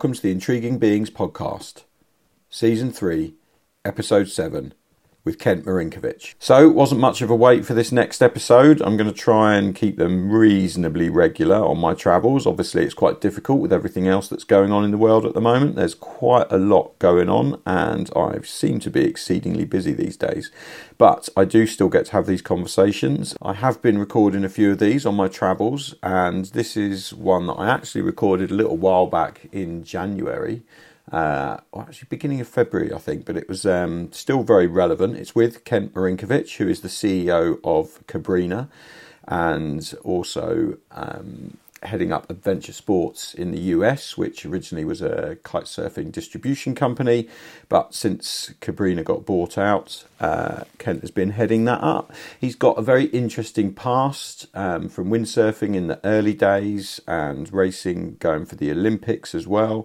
welcome to the Intriguing Beings podcast, Season 3, Episode 7, with Kent Marinkovich. So, it wasn't much of a wait for this next episode. I'm going to try and keep them reasonably regular on my travels. Obviously, it's quite difficult with everything else that's going on in the world at the moment. There's quite a lot going on, and I seem to be exceedingly busy these days. But I do still get to have these conversations. I have been recording a few of these on my travels, and this is one that I actually recorded a little while back in January. Actually beginning of February, I think, but it was still very relevant. It's with Kent Marinkovich, who is the CEO of Cabrina, and also heading up Adventure Sports in the US, which originally was a kite surfing distribution company, but since Cabrina got bought out, Kent has been heading that up. He's got a very interesting past, from windsurfing in the early days and racing, going for the Olympics as well,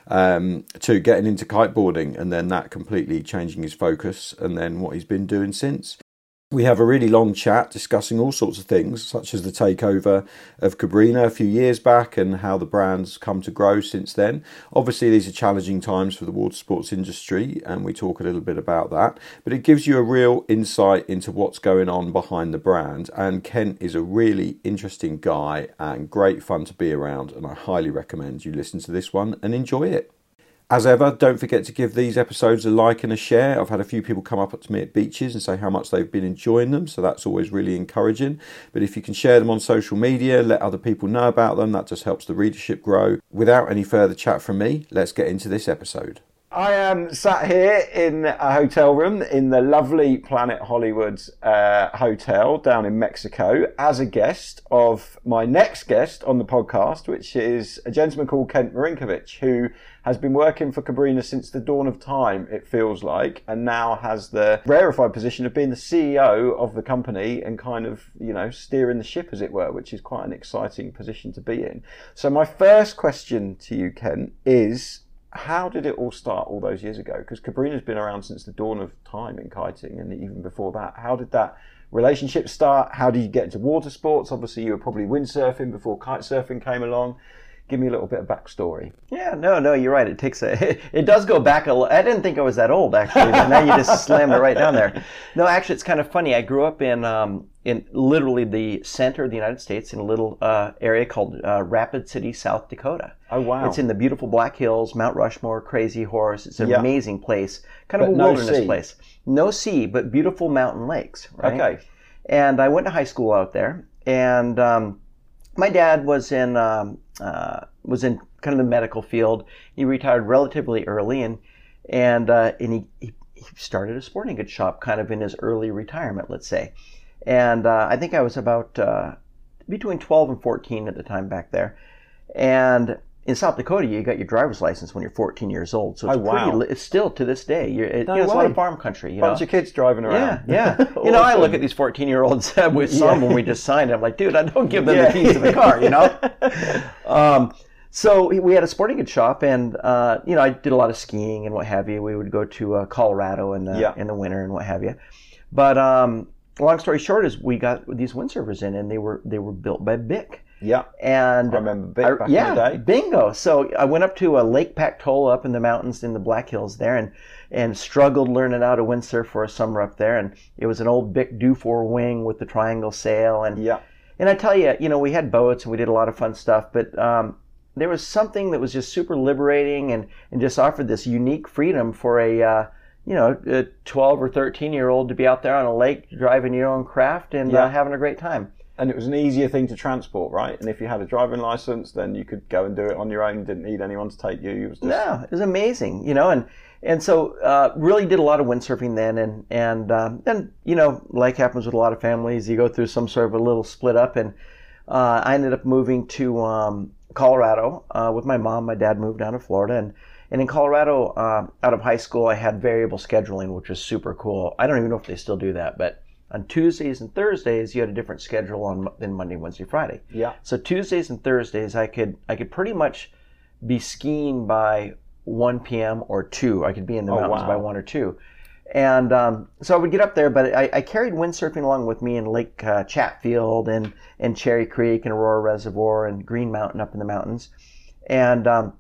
to getting into kiteboarding, and then that completely changing his focus, and then what he's been doing since. We have a really long chat discussing all sorts of things, such as the takeover of Cabrina a few years back and how the brand's come to grow since then. Obviously, these are challenging times for the water sports industry, and we talk a little bit about that. But it gives you a real insight into what's going on behind the brand. And Kent is a really interesting guy and great fun to be around, and I highly recommend you listen to this one and enjoy it. As ever, don't forget to give these episodes a like and a share. I've had a few people come up to me at beaches and say how much they've been enjoying them, so that's always really encouraging. But if you can share them on social media, let other people know about them, that just helps the readership grow. Without any further chat from me, let's get into this episode. I am sat here in a hotel room in the lovely Planet Hollywood hotel down in Mexico as a guest of my next guest on the podcast, which is a gentleman called Kent Marinkovich, who has been working for Cabrina since the dawn of time, it feels like, and now has the rarefied position of being the CEO of the company and kind of, steering the ship, as it were, which is quite an exciting position to be in. So my first question to you, Kent, is how did it all start all those years ago? Because Cabrina's been around since the dawn of time in kiting, and even before that. How did that relationship start? How did you get into water sports? Obviously, you were probably windsurfing before kite surfing came along. Give me a little bit of backstory. Yeah, no, you're right. It does go back a little. I didn't think I was that old, actually, but now you just slammed it right down there. No, actually, it's kind of funny. I grew up in literally the center of the United States in a little area called Rapid City, South Dakota. Oh, wow. It's in the beautiful Black Hills, Mount Rushmore, Crazy Horse. It's an amazing place, kind of but a wilderness place. No sea, but beautiful mountain lakes, right? Okay. And I went to high school out there, and my dad was in kind of the medical field. He retired relatively early, and he started a sporting goods shop kind of in his early retirement, let's say. And I think I was about between 12 and 14 at the time back there. And in South Dakota, you got your driver's license when you're 14 years old. So it's it's still to this day. It's a lot of farm country. Bunch of kids driving around. Yeah. Awesome. I look at these 14-year-olds with some when we just signed. I'm like, dude, I don't give them the keys to the car, So we had a sporting goods shop, and I did a lot of skiing and what have you. We would go to Colorado in the winter and what have you. But long story short is we got these windsurfers in, and they were built by Bic. Yeah, and I remember Bic back in the day. Bingo. So I went up to Lake Pactola up in the mountains in the Black Hills there, and struggled learning how to windsurf for a summer up there. And it was an old Bic Dufour wing with the triangle sail, and I tell you, we had boats and we did a lot of fun stuff, but there was something that was just super liberating and just offered this unique freedom for a 12 or 13-year-old to be out there on a lake driving your own craft and having a great time. And it was an easier thing to transport, right? And if you had a driving license, then you could go and do it on your own. You didn't need anyone to take you. It was amazing, and so really did a lot of windsurfing then, and like happens with a lot of families, you go through some sort of a little split up, and I ended up moving to Colorado with my mom. My dad moved down to Florida, and in Colorado, out of high school, I had variable scheduling, which was super cool. I don't even know if they still do that, but on Tuesdays and Thursdays, you had a different schedule than Monday, Wednesday, Friday. Yeah. So Tuesdays and Thursdays, I could pretty much be skiing by 1 p.m. or 2. I could be in the mountains by 1 or 2. And so I would get up there, but I carried windsurfing along with me in Lake Chatfield and Cherry Creek and Aurora Reservoir and Green Mountain up in the mountains. And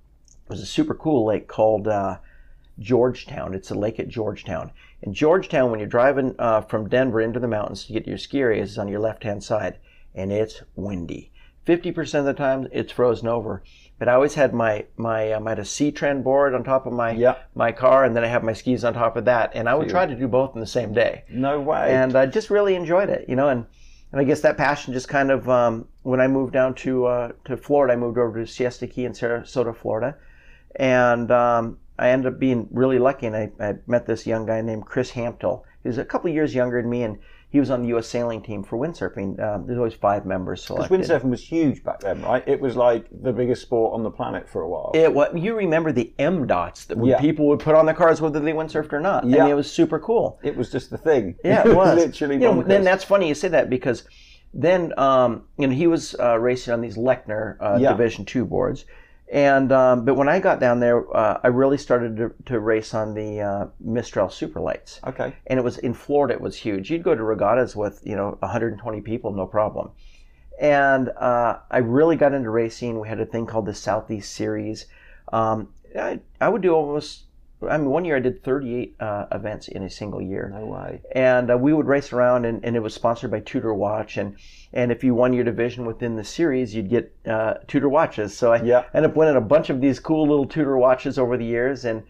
was a super cool lake called Georgetown. It's a lake at Georgetown. And Georgetown, when you're driving from Denver into the mountains to get to your ski areas, is on your left-hand side, and it's windy. 50% of the time, it's frozen over. But I always had I had a C-Trend board on top of my car, and then I have my skis on top of that. And I would try to do both in the same day. No way. And I just really enjoyed it, and I guess that passion just kind of, when I moved down to Florida, I moved over to Siesta Key in Sarasota, Florida. And I ended up being really lucky, and I met this young guy named Chris Hamptel. He was a couple years younger than me, and he was on the U.S. sailing team for windsurfing. There's always 5 members selected. Because windsurfing was huge back then, right? It was like the biggest sport on the planet for a while. You remember the M dots that people would put on their cars whether they windsurfed or not. Yeah. And it was super cool. It was just the thing. Yeah, it was. Literally bonkers. Then that's funny you say that, because then he was racing on these Lechner Division II boards. And but when I got down there, I really started to race on the Mistral Superlights. Okay. And it was in Florida. It was huge. You'd go to regattas with 120 people, no problem. And I really got into racing. We had a thing called the Southeast Series. I would do almost. One year I did 38 events in a single year. No way. And we would race around, and it was sponsored by Tudor Watch. And if you won your division within the series, you'd get Tudor watches. So I ended up winning a bunch of these cool little Tudor watches over the years, and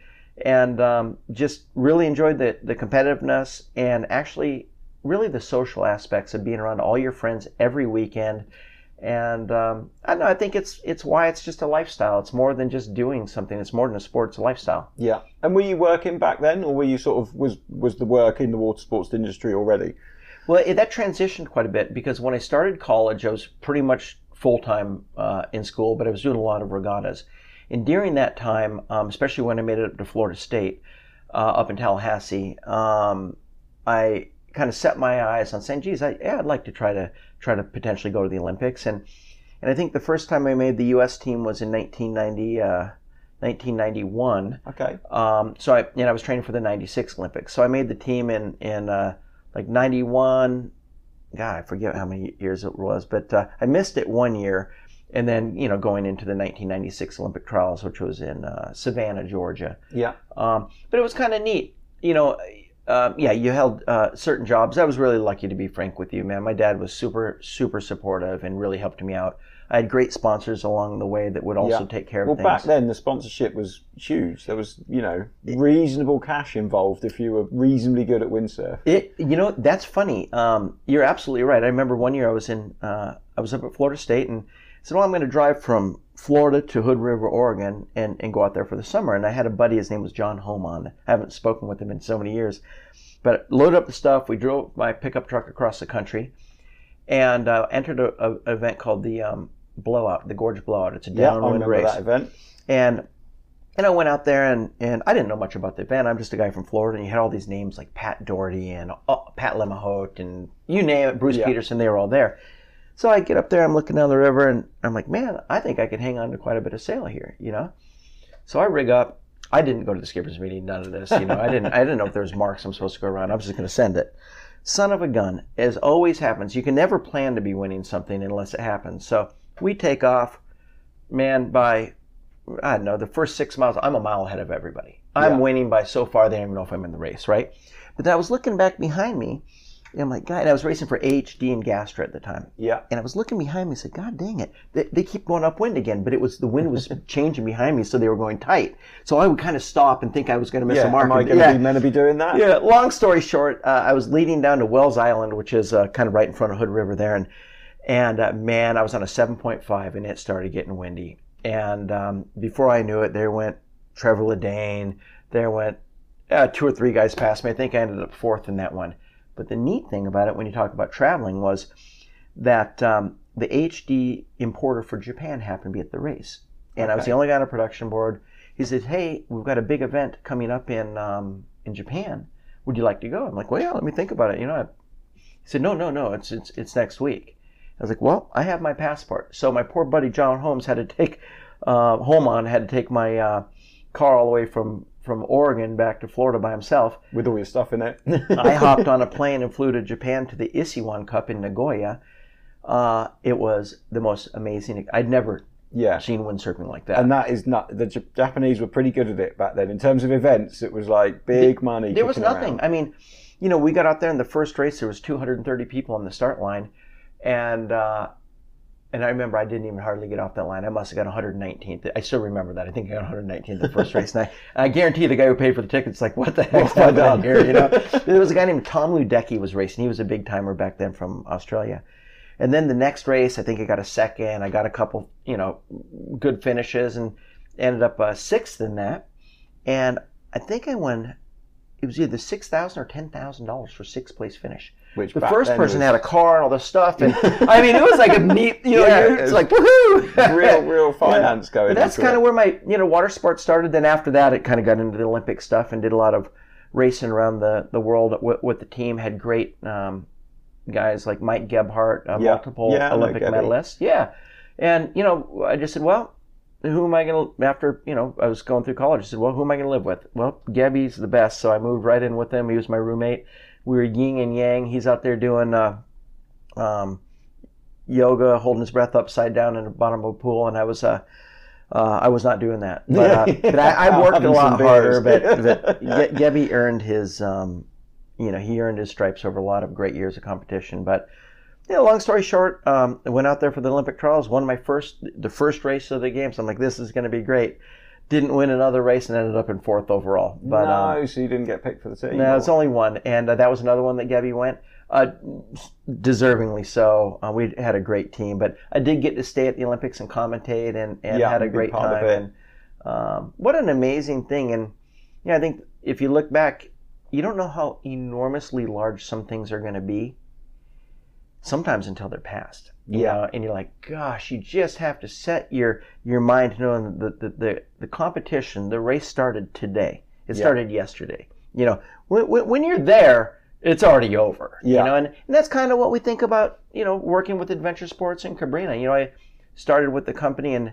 just really enjoyed the competitiveness, and actually really the social aspects of being around all your friends every weekend. And I don't know, I think it's why it's just a lifestyle. It's more than just doing something. It's more than a sport. It's a lifestyle. Yeah. And were you working back then, or were you sort of was the work in the water sports industry already? Well, that transitioned quite a bit, because when I started college, I was pretty much full-time in school, but I was doing a lot of regattas. And during that time, especially when I made it up to Florida State, up in Tallahassee, I kind of set my eyes on saying, geez, I'd like to try to potentially go to the Olympics. And I think the first time I made the U.S. team was in 1991. Okay. So I was training for the 96 Olympics. So I made the team in like 91, God, I forget how many years it was, but I missed it one year. And then, going into the 1996 Olympic trials, which was in Savannah, Georgia. Yeah. But it was kind of neat. You held certain jobs. I was really lucky, to be frank with you, man. My dad was super, super supportive and really helped me out. I had great sponsors along the way that would also take care of things. Well, back then, the sponsorship was huge. There was, reasonable cash involved if you were reasonably good at windsurf. That's funny. You're absolutely right. I remember one year I was up at Florida State, and said, well, I'm going to drive from Florida to Hood River, Oregon, and go out there for the summer. And I had a buddy, his name was John Homon. I haven't spoken with him in so many years. But loaded up the stuff. We drove my pickup truck across the country and entered an event called the Blowout, the Gorge Blowout. It's a downwind race. That event. And I went out there, and I didn't know much about the event. I'm just a guy from Florida, and you had all these names like Pat Doherty and Pat Lemahote, and you name it, Bruce Peterson, they were all there. So I get up there, I'm looking down the river, and I'm like, man, I think I could hang on to quite a bit of sail here, So I rig up. I didn't go to the skipper's meeting, none of this, I didn't know if there was marks I'm supposed to go around. I was just going to send it. Son of a gun, as always happens, you can never plan to be winning something unless it happens. So we take off, man, by, I don't know, the first 6 miles, I'm a mile ahead of everybody. I'm winning by so far, they don't even know if I'm in the race, right? But I was looking back behind me, and I'm like, God, I was racing for AHD and Gastra at the time. Yeah. And I was looking behind me and said, God dang it. They keep going upwind again, but the wind was changing behind me, so they were going tight. So I would kind of stop and think I was going to miss a mark. Am I going to be meant to be doing that? Yeah, long story short, I was leading down to Wells Island, which is kind of right in front of Hood River there. And man, I was on a 7.5, and it started getting windy. And before I knew it, there went Trevor Ledane. There went 2 or 3 guys past me. I think I ended up 4th in that one. But the neat thing about it, when you talk about traveling, was that the HD importer for Japan happened to be at the race. And I was the only guy on a production board. He said, hey, we've got a big event coming up in Japan. Would you like to go? I'm like, well, yeah, let me think about it. He said, no, it's next week. I was like, well, I have my passport. So my poor buddy John Holmes had to take my car all the way from Oregon back to Florida by himself. With all your stuff in it. I hopped on a plane and flew to Japan to the Isiwan Cup in Nagoya. It was the most amazing. I'd never seen windsurfing like that. And that is not, the Japanese were pretty good at it back then. In terms of events, it was like big money. There was nothing. Around. I mean, we got out there in the first race, there was 230 people on the start line. And I remember I didn't even hardly get off that line. I must have got 119th. I still remember that. I think I got 119th the first race. And I guarantee the guy who paid for the tickets, like, what the heck's going on here? There was a guy named Tom Ludecky was racing. He was a big timer back then from Australia. And then the next race, I think I got a second. I got a couple, good finishes and ended up sixth in that. And I think I won, it was either $6,000 or $10,000 for sixth place finish. Which the first person had a car and all this stuff. And I mean, it was like a neat, it's like, woohoo! real finance going. But that's kind of where my, water sports started. Then after that, it kind of got into the Olympic stuff and did a lot of racing around the world with the team. Had great guys like Mike Gebhardt, multiple Olympic medalist. Yeah. And, I just said, well, who am I going to, after, I was going through college, I said, well, who am I going to live with? Well, Gebby's the best. So I moved right in with him. He was my roommate. We were yin and yang. He's out there doing yoga, holding his breath upside down in the bottom of a pool. And I was not doing that. But I worked a lot harder. But Gebby earned his, he earned his stripes over a lot of great years of competition. But, long story short, I went out there for the Olympic trials, won the first race of the games. I'm like, this is going to be great. Didn't win another race and ended up in fourth overall. But, so you didn't get picked for the team? No, it's only one. And that was another one that Gebby went. Deservingly so. We had a great team. But I did get to stay at the Olympics and commentate and had a great time. And what an amazing thing. And I think if you look back, you don't know how enormously large some things are going to be sometimes until they're past. You know, and you're like, gosh, you just have to set your mind to know that the competition, the race started today. It started yesterday. When you're there, it's already over. And that's kind of what we think about, working with adventure sports in Cabrini. I started with the company in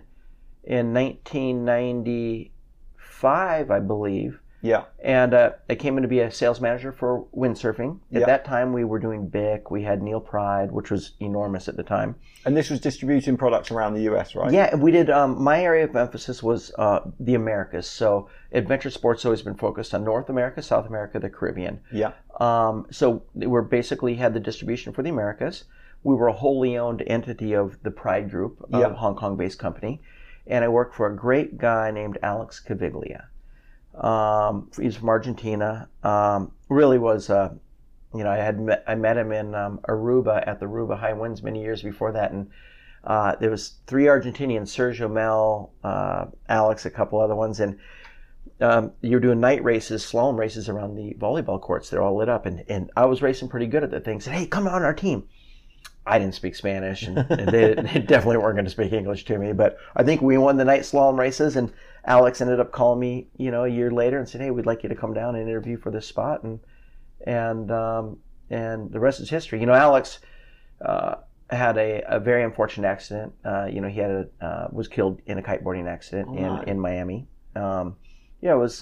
1995, I believe. Yeah. And I came in to be a sales manager for windsurfing. At that time, we were doing BIC. We had Neil Pride, which was enormous at the time. And this was distributing products around the US, right? Yeah, we did. My area of emphasis was the Americas. So adventure sports always been focused on North America, South America, the Caribbean. Yeah. So we basically had the distribution for the Americas. We were a wholly owned entity of the Pride Group, a Hong Kong-based company. And I worked for a great guy named Alex Caviglia. He's from Argentina. Really was, I met him in Aruba at the Aruba High Winds many years before that, and there was three Argentinians: Sergio Mel, Alex, a couple other ones, and you're doing night races, slalom races around the volleyball courts. They're all lit up, and I was racing pretty good at the thing. Said, "Hey, come on our team." I didn't speak Spanish, and they definitely weren't going to speak English to me. But I think we won the night slalom races, and Alex ended up calling me, a year later, and said, "Hey, we'd like you to come down and interview for this spot." And the rest is history. Alex had a very unfortunate accident. He had was killed in a kiteboarding accident in Miami. It was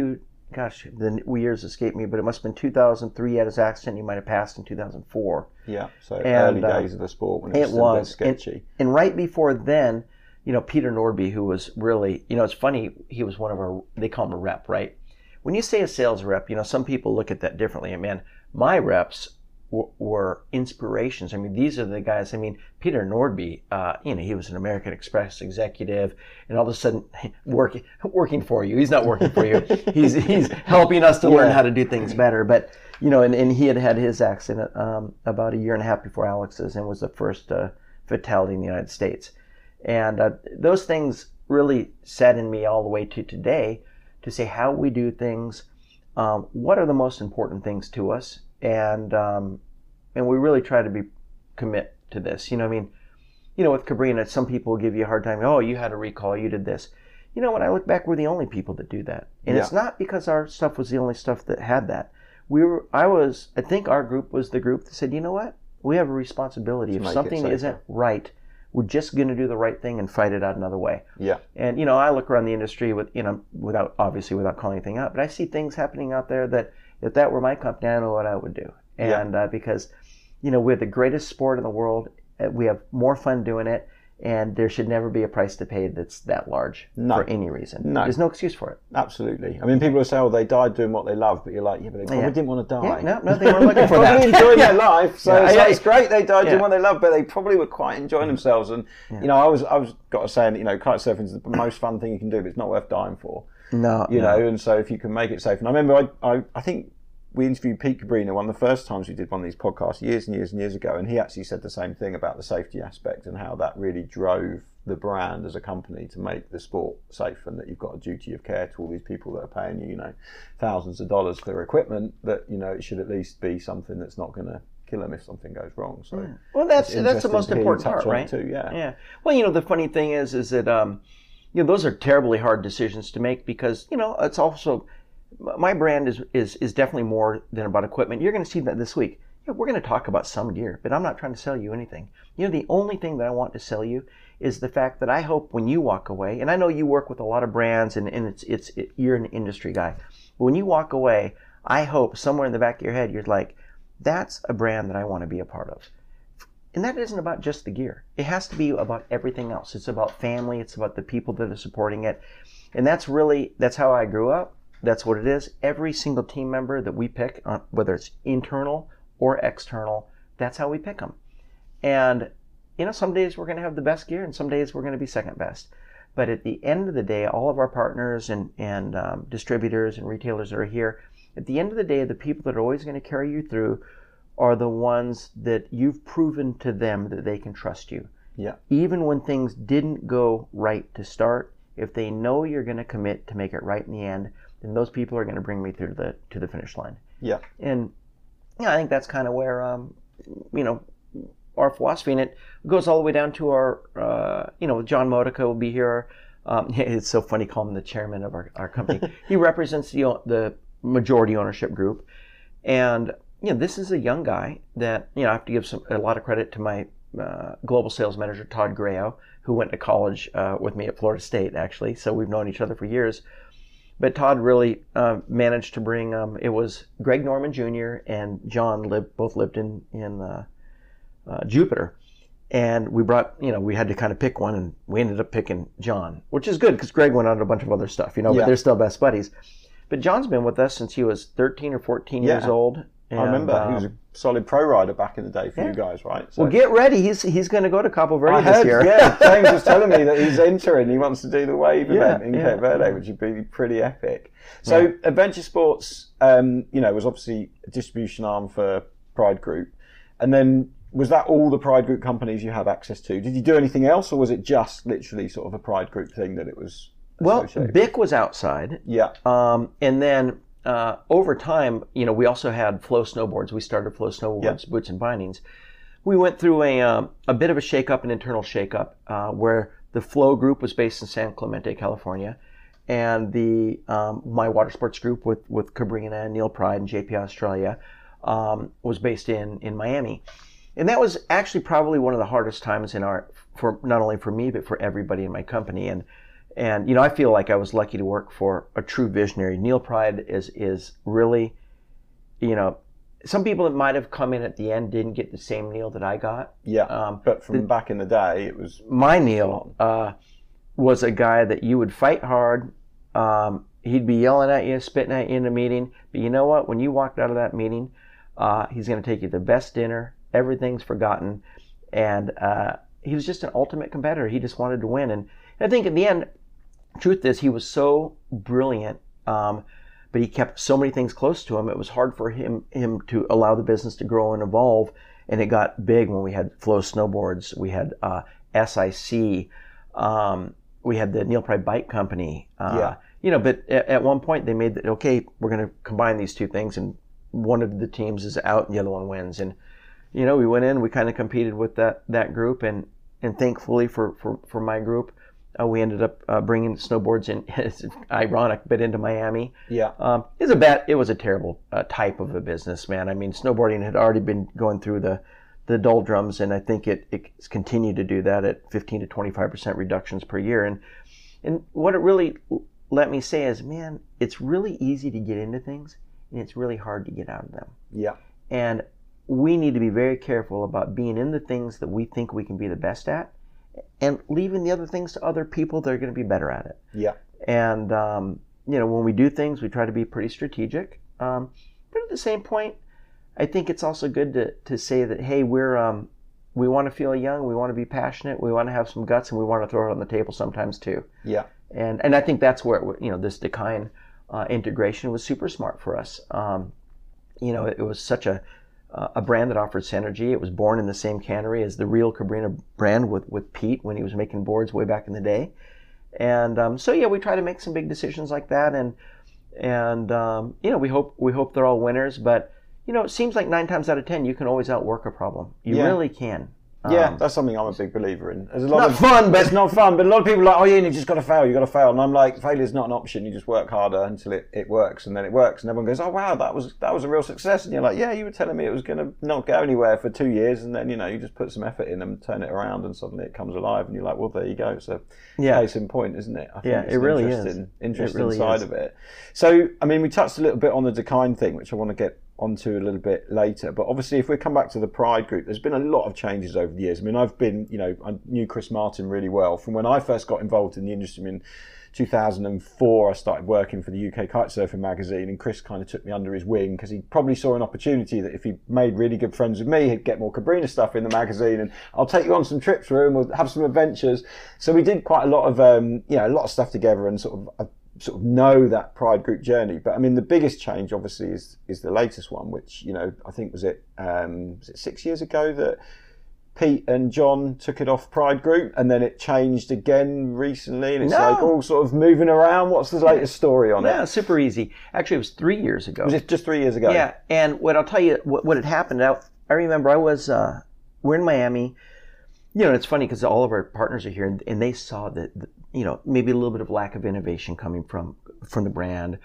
the years escape me, but it must have been 2003 he had his accident. He might have passed in 2004. Yeah, so early days of the sport when it was a bit sketchy. And right before then, Peter Nordby, who was really, it's funny, he was one of our, they call him a rep, right? When you say a sales rep, some people look at that differently. And man, my reps were inspirations. I mean, these are the guys, Peter Nordby, he was an American Express executive, and all of a sudden, working for you. He's not working for you. He's helping us to learn how to do things better. But, and he had his accident about a year and a half before Alex's, and was the first fatality in the United States. And those things really set in me all the way to today to say how we do things, what are the most important things to us, and we really try to commit to this. With Cabrini, some people give you a hard time. Oh, you had a recall, you did this. When I look back, we're the only people that do that, and it's not because our stuff was the only stuff that had that. I think our group was the group that said, you know what, we have a responsibility. If something isn't right, we're just going to do the right thing and fight it out another way. Yeah. And, I look around the industry without calling anything out, but I see things happening out there that if that were my company, I know what I would do. And because, we're the greatest sport in the world. We have more fun doing it. And there should never be a price to pay that's that large for any reason. No. There's no excuse for it. Absolutely. I mean, people will say, "Oh, they died doing what they love," but you're like, "Yeah, but they probably didn't want to die." Yeah, no, they weren't looking for that. Probably enjoying their life. So it's great they died doing what they love, but they probably were quite enjoying themselves. And you know, I was got to say, you know, kite surfing is the most fun thing you can do, but it's not worth dying for. No, you know, and so if you can make it safe. And I remember, I think we interviewed Pete Cabrina one of the first times we did one of these podcasts years and years and years ago, and he actually said the same thing about the safety aspect and how that really drove the brand as a company to make the sport safe, and that you've got a duty of care to all these people that are paying you, you know, thousands of dollars for their equipment, that, you know, it should at least be something that's not going to kill them if something goes wrong. So well, that's the most important part, right? Too, yeah. Well, you know, the funny thing is that you know, those are terribly hard decisions to make, because, you know, it's also, my brand is definitely more than about equipment. You're going to see that this week. Yeah, we're going to talk about some gear, but I'm not trying to sell you anything. You know, the only thing that I want to sell you is the fact that I hope when you walk away, and I know you work with a lot of brands, and you're an industry guy, but when you walk away, I hope somewhere in the back of your head you're like, that's a brand that I want to be a part of. And that isn't about just the gear. It has to be about everything else. It's about family. It's about the people that are supporting it. And that's how I grew up. That's what it is. Every single team member that we pick, whether it's internal or external, that's how we pick them. And, you know, some days we're going to have the best gear, and some days we're going to be second best. But at the end of the day, all of our partners and distributors and retailers that are here, at the end of the day, the people that are always going to carry you through are the ones that you've proven to them that they can trust you. Yeah. Even when things didn't go right to start, if they know you're going to commit to make it right in the end, then those people are going to bring me through to the finish line. Yeah. And yeah, I think that's kind of where you know, our philosophy, and it goes all the way down to our you know, John Modica will be here. It's so funny calling him the chairman of our company. He represents the majority ownership group, and you know, this is a young guy that, you know, I have to give a lot of credit to my global sales manager, Todd Grayo, who went to college with me at Florida State, actually. So we've known each other for years. But Todd really managed to bring, it was Greg Norman Jr. and John both lived in Jupiter. And we brought, you know, we had to kind of pick one, and we ended up picking John, which is good because Greg went on to a bunch of other stuff, you know, but they're still best buddies. But John's been with us since he was 13 or 14 years old. And, I remember he was a solid pro rider back in the day for you guys, right? So, well, get ready. He's going to go to Cabo Verde this year. Yeah, James was telling me that he's entering. He wants to do the wave event in Cape Verde, which would be pretty epic. So Adventure Sports, you know, was obviously a distribution arm for Pride Group. And then was that all the Pride Group companies you have access to? Did you do anything else, or was it just literally sort of a Pride Group thing that it was associated? Well, BIC was outside. Yeah. And then over time, you know, we also had Flow Snowboards. We started Flow Snowboards, Boots and Bindings. We went through a bit of a shakeup, an internal shakeup, where the Flow group was based in San Clemente, California, and the My Water Sports group with Cabrina and Neil Pride and JP Australia was based in Miami. And that was actually probably one of the hardest times for not only for me, but for everybody in my company. And you know, I feel like I was lucky to work for a true visionary. Neil Pride is really, you know, some people that might have come in at the end didn't get the same Neil that I got. Yeah, but from back in the day, it was... My Neil was a guy that you would fight hard. He'd be yelling at you, spitting at you in a meeting. But you know what? When you walked out of that meeting, he's going to take you to the best dinner. Everything's forgotten. And he was just an ultimate competitor. He just wanted to win. And I think in the end... Truth is, he was so brilliant, but he kept so many things close to him. It was hard for him to allow the business to grow and evolve. And it got big when we had Flow Snowboards, we had SIC, we had the Neil Pride Bike Company. You know, but at one point they made okay, we're going to combine these two things, and one of the teams is out and the other one wins. And you know, we went in, we kind of competed with that group, and thankfully for my group. We ended up bringing snowboards in. It's ironic, but into Miami. Yeah. It was a terrible type of a business, man. I mean, snowboarding had already been going through the doldrums, and I think it's continued to do that at 15 to 25% reductions per year. And what it really let me say is, man, it's really easy to get into things, and it's really hard to get out of them. Yeah. And we need to be very careful about being in the things that we think we can be the best at, and leaving the other things to other people that are going to be better at it. Yeah. And, when we do things, we try to be pretty strategic. But at the same point, I think it's also good to say that, hey, we want to feel young, we want to be passionate, we want to have some guts, and we want to throw it on the table sometimes too. Yeah. And I think that's where, this Dakine integration was super smart for us. It was such a brand that offered synergy. It was born in the same cannery as the real Cabrini brand with Pete when he was making boards way back in the day. And we try to make some big decisions like that, and we hope they're all winners. But it seems like 9 times out of 10 you can always outwork a problem. You really can. That's something I'm a big believer in. There's a lot of fun, but it's not fun. But a lot of people are like, oh yeah, you just got to fail. You got to fail. And I'm like, failure's not an option. You just work harder until it works, and then it works. And everyone goes, oh wow, that was a real success. And you're like, yeah, you were telling me it was going to not go anywhere for 2 years, and then you just put some effort in and turn it around, and suddenly it comes alive, and you're like, well, there you go. So case in point, isn't it? I think it's it really interesting really side of it. So I mean, we touched a little bit on the Dakine thing, which I want to get onto a little bit later, but obviously if we come back to the Pride Group, there's been a lot of changes over the years. I mean, I knew Chris Martin really well from when I first got involved in the industry. In 2004 I started working for the UK Kitesurfing magazine, and Chris kind of took me under his wing because he probably saw an opportunity that if he made really good friends with me, he'd get more Cabrini stuff in the magazine, and I'll take you on some trips with him, we'll have some adventures. So we did quite a lot of stuff together, and sort of know that Pride Group journey. But I mean, the biggest change obviously is the latest one, which I think was it 6 years ago that Pete and John took it off Pride Group, and then it changed again recently, and it's like all sort of moving around. What's the latest story on it? Yeah, super easy. Actually, it was 3 years ago. Was it just 3 years ago? Yeah, and what I'll tell you, what had happened, I remember we're in Miami. It's funny because all of our partners are here, and they saw that, maybe a little bit of lack of innovation coming from the brand.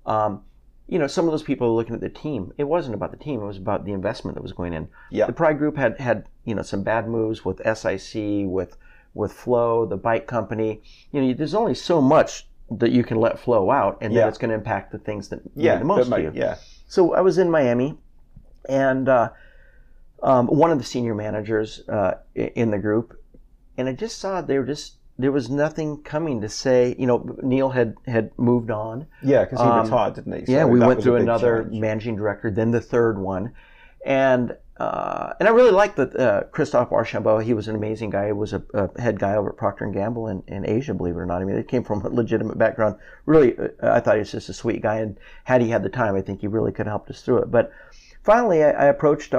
Some of those people were looking at the team. It wasn't about the team. It was about the investment that was going in. Yeah. The Pride Group had some bad moves with SIC, with Flow, the bike company. There's only so much that you can let flow out, and then it's going to impact the things that mean the most to you. Yeah. So I was in Miami, and one of the senior managers in the group, and I just saw there was nothing coming to say. Neil had moved on. Yeah, because he retired, didn't he? So we went through another managing director, then the third one, and I really liked that Christophe Archambault. He was an amazing guy. He was a head guy over at Procter & Gamble in Asia, believe it or not. I mean, he came from a legitimate background. Really, I thought he was just a sweet guy, and had he had the time, I think he really could have helped us through it. But finally, I approached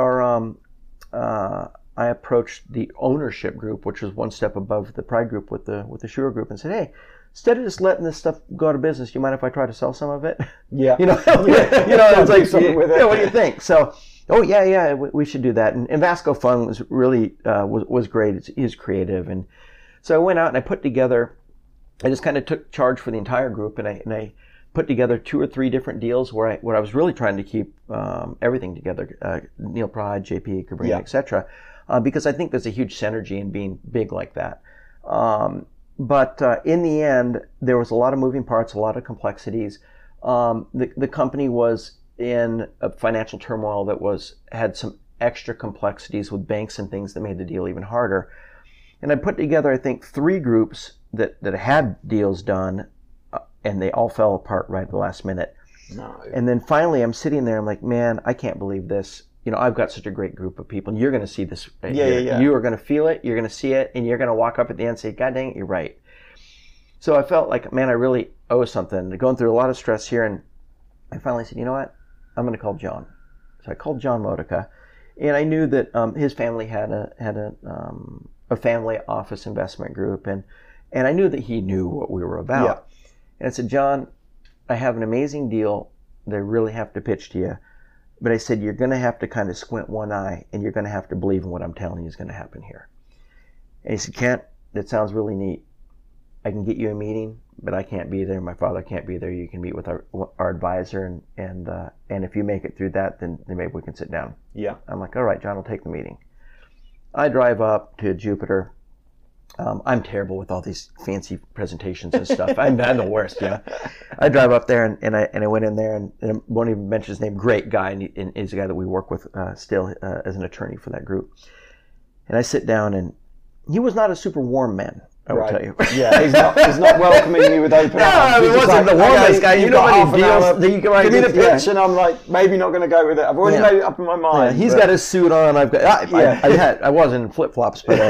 I approached the ownership group, which was one step above the Pride Group with the Schuer Group, and said, "Hey, instead of just letting this stuff go out of business, do you mind if I try to sell some of it?" Yeah, it's like something with it. Yeah, what do you think? So, we should do that. And Vasco Fung was really was great. He's creative, and so I went out and I put together. I just kind of took charge for the entire group, and I put together 2 or 3 different deals where I was really trying to keep everything together. Neil Pride, JP, Cabrini, etc. Because I think there's a huge synergy in being big like that. But in the end, there was a lot of moving parts, a lot of complexities. The company was in a financial turmoil that had some extra complexities with banks and things that made the deal even harder. And I put together, I think, 3 groups that had deals done, and they all fell apart right at the last minute. No. And then finally, I'm sitting there, I'm like, man, I can't believe this. I've got such a great group of people, and you're going to see this. Yeah. You are going to feel it, you're going to see it, and you're going to walk up at the end and say, God dang it, you're right. So I felt like, man, I really owe something. Going through a lot of stress here, and I finally said, you know what? I'm going to call John. So I called John Modica, and I knew that his family had a family office investment group, and I knew that he knew what we were about. Yeah. And I said, John, I have an amazing deal that I really have to pitch to you. But I said, you're going to have to kind of squint one eye, and you're going to have to believe in what I'm telling you is going to happen here. And he said, Kent, that sounds really neat. I can get you a meeting, but I can't be there. My father can't be there. You can meet with our advisor, and if you make it through that, then maybe we can sit down. Yeah. I'm like, all right, John, I'll take the meeting. I drive up to Jupiter. I'm terrible with all these fancy presentations and stuff. I'm the worst, I drive up there and I went in there and I won't even mention his name. Great guy, and he's a guy that we work with still as an attorney for that group. And I sit down and he was not a super warm man. I will tell you. Yeah, he's not welcoming you with open arms. No, he wasn't the warmest guy. You know how many deals that you can give me the pitch, and I'm like, maybe not going to go with it. I've already made it up in my mind. Yeah, he's got his suit on. I wasn't in flip flops, but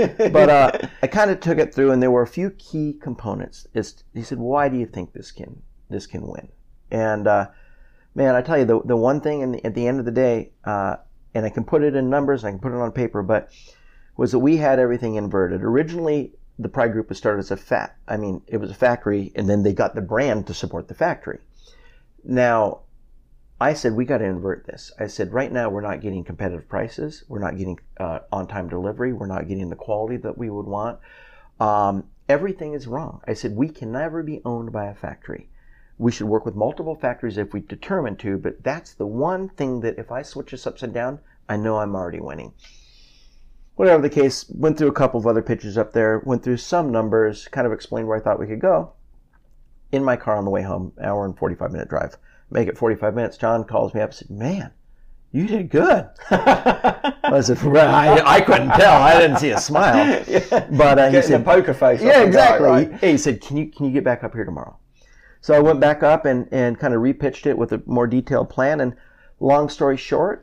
I kind of took it through, and there were a few key components. He said, "Why do you think this can win?" And man, I tell you, the one thing, at the end of the day, and I can put it in numbers, I can put it on paper, but was that we had everything inverted. Originally, the Pride Group was started as it was a factory, and then they got the brand to support the factory. Now, I said, we got to invert this. I said, right now, we're not getting competitive prices. We're not getting on-time delivery. We're not getting the quality that we would want. Everything is wrong. I said, we can never be owned by a factory. We should work with multiple factories if we determine to, but that's the one thing that if I switch this upside down, I know I'm already winning. Whatever the case, went through a couple of other pitches up there, went through some numbers, kind of explained where I thought we could go. In my car on the way home, hour and 45-minute drive. Make it 45 minutes. John calls me up and said, "Man, you did good." I said, I couldn't tell. I didn't see a smile. But he said, a poker face. Yeah, exactly. Right? He said, can you get back up here tomorrow? So I went back up and kind of repitched it with a more detailed plan. And long story short,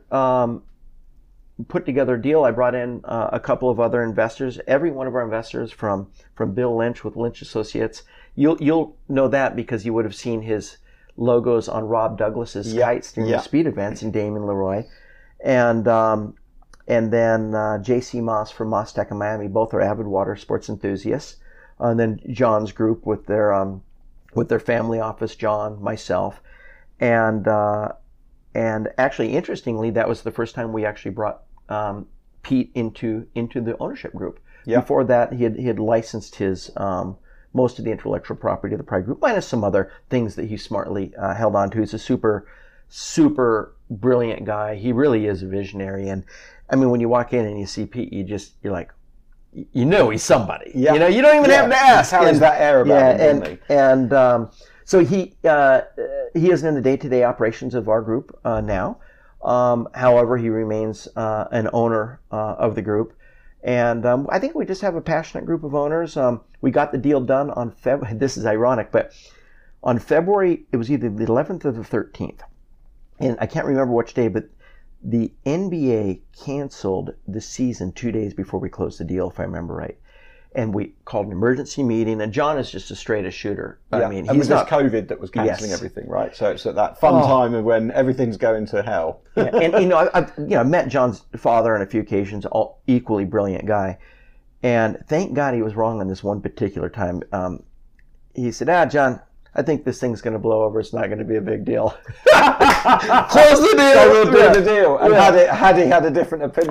put together a deal. I brought in a couple of other investors. Every one of our investors, from Bill Lynch with Lynch Associates, you'll know that because you would have seen his logos on Rob Douglas's kites during the speed events, and Damon Leroy, and then J.C. Moss from Moss Tech in Miami. Both are avid water sports enthusiasts. And then John's group with their family office, John, myself, and actually, interestingly, that was the first time we actually brought Pete into the ownership group. Yeah. Before that, he had licensed his most of the intellectual property of the Pride Group, minus some other things that he smartly held on to. He's a super brilliant guy. He really is a visionary. And I mean, when you walk in and you see Pete, you're like, you know, he's somebody. Yeah. You know, you don't even have to ask. How is that air about him? So he isn't in the day-to-day operations of our group now. However, he remains an owner of the group. And I think we just have a passionate group of owners. We got the deal done on this is ironic, but on February, it was either the 11th or the 13th. And I can't remember which day, but the NBA canceled the season 2 days before we closed the deal, if I remember right. And we called an emergency meeting, and John is just as straight a shooter. Yeah. I mean, he's not COVID that was cancelling everything, right? So it's at that fun time of when everything's going to hell. Yeah. And I've met John's father on a few occasions, all equally brilliant guy. And thank God he was wrong on this one particular time. He said, John, I think this thing's going to blow over. It's not going to be a big deal. Close the deal. So we'll do the deal. And had he had a different opinion,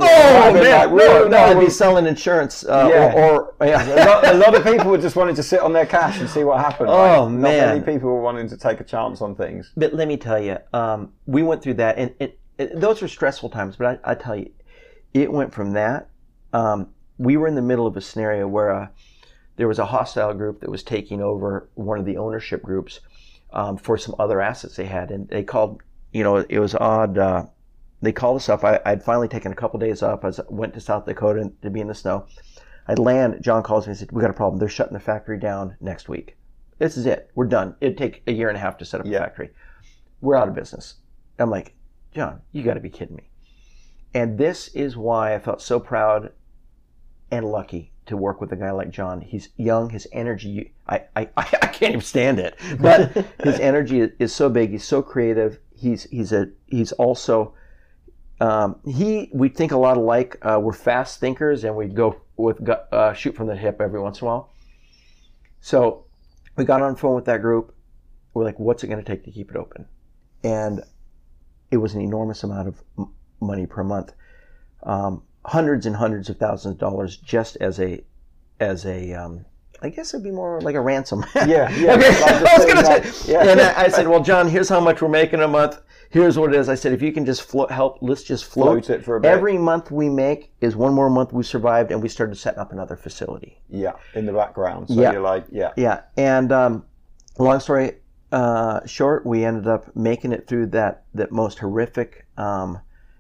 I'd be selling insurance. A lot of people were just wanting to sit on their cash and see what happened. Oh, right? man. Not many people were wanting to take a chance on things. But let me tell you, we went through that, and those were stressful times. But I tell you, it went from that. We were in the middle of a scenario where there was a hostile group that was taking over one of the ownership groups for some other assets they had. And they called, it was odd. They called us up. I'd finally taken a couple days off. I went to South Dakota to be in the snow. I'd land. John calls me and said, "We got a problem. They're shutting the factory down next week. This is it. We're done. It'd take a year and a half to set up a factory. We're out of business." I'm like, "John, you got to be kidding me." And this is why I felt so proud and lucky to work with a guy like John. He's young. His energy, I can't even stand it. But his energy is so big. He's so creative. He's also we think a lot alike. We're fast thinkers, and we go with shoot from the hip every once in a while. So we got on the phone with that group. We're like, what's it going to take to keep it open? And it was an enormous amount of money per month. Hundreds and hundreds of thousands of dollars just as a I guess it'd be more like a ransom. Yeah. Okay. I was going to say. Yeah. And I said, well, John, here's how much we're making a month. Here's what it is. I said, if you can just let's just float it for a bit. Every month we make is one more month we survived, and we started setting up another facility. Yeah, in the background. So you're like, Yeah. And long story short, we ended up making it through that most horrific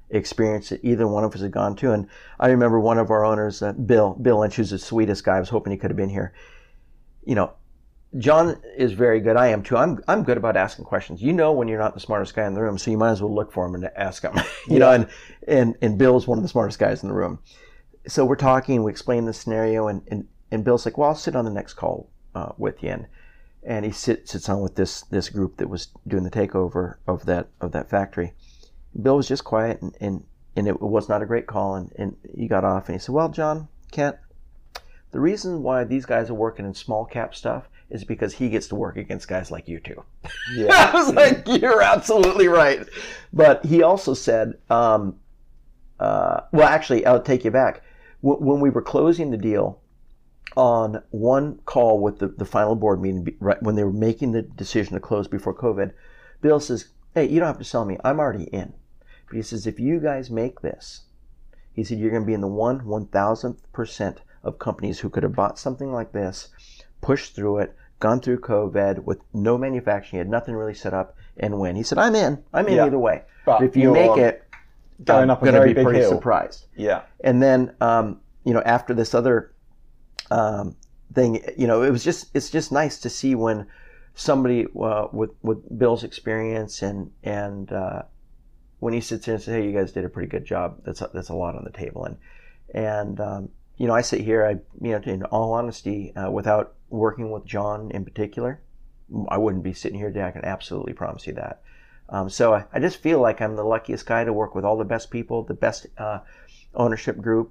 experience that either one of us had gone to. And I remember one of our owners, Bill Lynch, who's the sweetest guy. I was hoping he could have been here. You know, John is very good. I am too. I'm good about asking questions. You know when you're not the smartest guy in the room, so you might as well look for him and ask him. You know, and Bill's one of the smartest guys in the room. So we're talking, we explain the scenario, and Bill's like, well, I'll sit on the next call with you. And he sits on with this group that was doing the takeover of that factory. Bill was just quiet, and it was not a great call, and he got off, and he said, well, John, Kent, the reason why these guys are working in small cap stuff is because he gets to work against guys like you two. Yeah. I was like, you're absolutely right. But he also said, well, actually, I'll take you back. When we were closing the deal on one call with the final board meeting, right when they were making the decision to close before COVID, Bill says, hey, you don't have to sell me. I'm already in. But he says, if you guys make this, he said, you're going to be in the 1,000th% of companies who could have bought something like this, pushed through it, gone through COVID with no manufacturing, had nothing really set up, and win. He said, I'm in either way. But if you make it, going up a very big hill. I'm going to be pretty surprised. Yeah. And then, after this other thing, it's just nice to see when somebody with Bill's experience and when he sits there and says, hey, you guys did a pretty good job. That's a lot on the table. And I sit here, in all honesty, without working with John in particular, I wouldn't be sitting here today. I can absolutely promise you that. So I just feel like I'm the luckiest guy to work with all the best people, the best ownership group.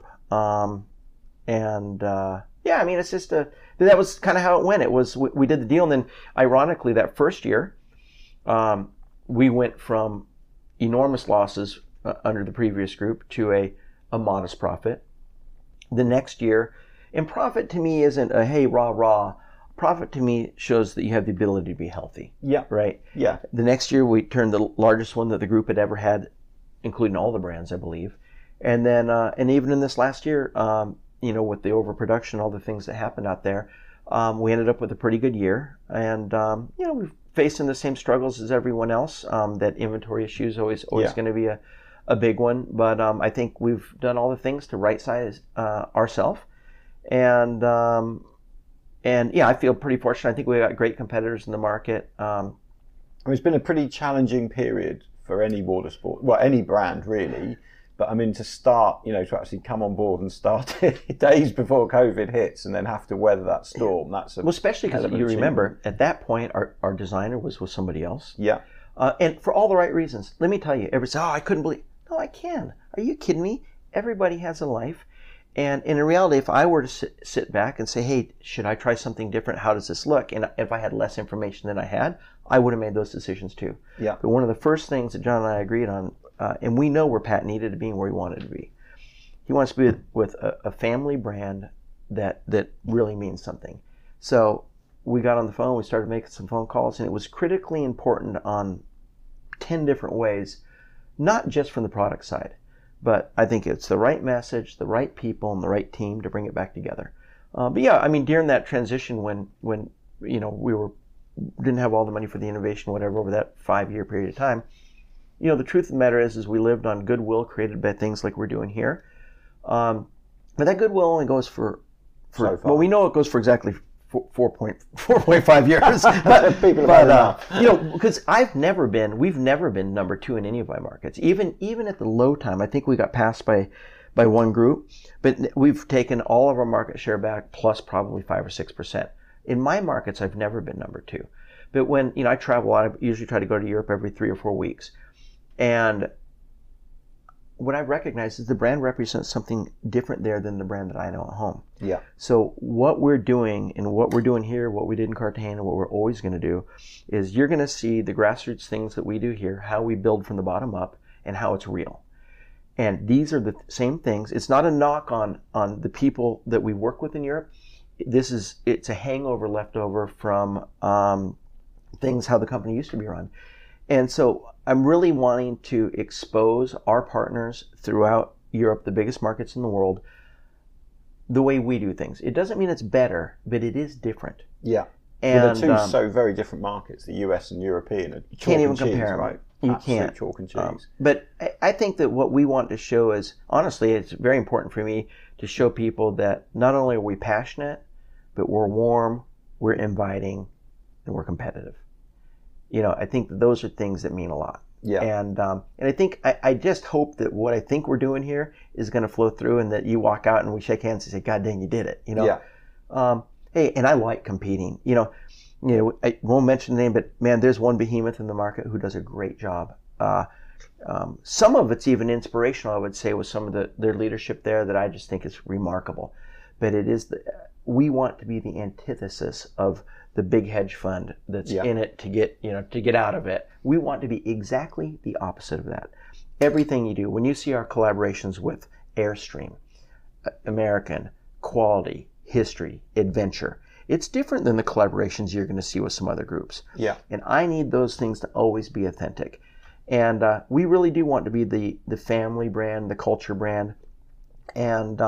It's just that was kind of how it went. It was, we did the deal. And then ironically, that first year, we went from enormous losses under the previous group to a modest profit. The next year, and profit to me isn't a, hey, rah. Profit to me shows that you have the ability to be healthy. Yeah. Right? Yeah. The next year, we turned the largest one that the group had ever had, including all the brands, I believe. And then, and even in this last year, with the overproduction, all the things that happened out there, we ended up with a pretty good year. And, we're facing the same struggles as everyone else. That inventory issue is always going to be a big one. But I think we've done all the things to right-size ourselves. And I feel pretty fortunate. I think we got great competitors in the market. It's been a pretty challenging period for any water sport, well, any brand really. But I mean, to start, to actually come on board and start days before COVID hits and then have to weather that storm, that's especially because you remember, at that point, our designer was with somebody else. Yeah. And for all the right reasons. Let me tell you, everybody says, I couldn't believe. No, I can. Are you kidding me? Everybody has a life. And in reality, if I were to sit back and say, hey, should I try something different? How does this look? And if I had less information than I had, I would have made those decisions too. Yeah. But one of the first things that John and I agreed on, and we know where Pat needed to be and where he wanted to be. He wants to be with a family brand that really means something. So we got on the phone, we started making some phone calls, and it was critically important on 10 different ways, not just from the product side. But I think it's the right message, the right people, and the right team to bring it back together. During that transition when we didn't have all the money for the innovation, whatever, over that 5-year period of time, the truth of the matter is we lived on goodwill created by things like we're doing here. But that goodwill only goes for so well, we know it goes for exactly 4.5 years. Because we've never been number 2 in any of my markets. Even at the low time, I think we got passed by one group, but we've taken all of our market share back plus probably 5 or 6%. In my markets, I've never been number 2. But when I travel a lot, I usually try to go to Europe every 3 or 4 weeks. And what I recognize is the brand represents something different there than the brand that I know at home. Yeah. So what we're doing and what we're doing here, what we did in Cartagena, what we're always going to do is you're going to see the grassroots things that we do here, how we build from the bottom up and how it's real. And these are the same things. It's not a knock on the people that we work with in Europe. It's a hangover left over from things, how the company used to be run. And so I'm really wanting to expose our partners throughout Europe, the biggest markets in the world, the way we do things. It doesn't mean it's better, but it is different. Yeah. And they're two so very different markets, the US and European. Can't even compare them. Right? You absolute can't. chalk and cheese. But I think that what we want to show is, honestly, it's very important for me to show people that not only are we passionate, but we're warm, we're inviting, and we're competitive. I think that those are things that mean a lot. Yeah. And I think I just hope that what I think we're doing here is going to flow through, and that you walk out and we shake hands and say, "God dang, you did it!" Yeah. Hey, and I like competing. I won't mention the name, but man, there's one behemoth in the market who does a great job. Some of it's even inspirational, I would say, with some of their leadership there that I just think is remarkable. But we want to be the antithesis of the big hedge fund that's in it to get out of it. We want to be exactly the opposite of that. Everything you do, when you see our collaborations with Airstream, American, Quality, History, Adventure, it's different than the collaborations you're going to see with some other groups. Yeah. And I need those things to always be authentic. And we really do want to be the family brand, the culture brand. And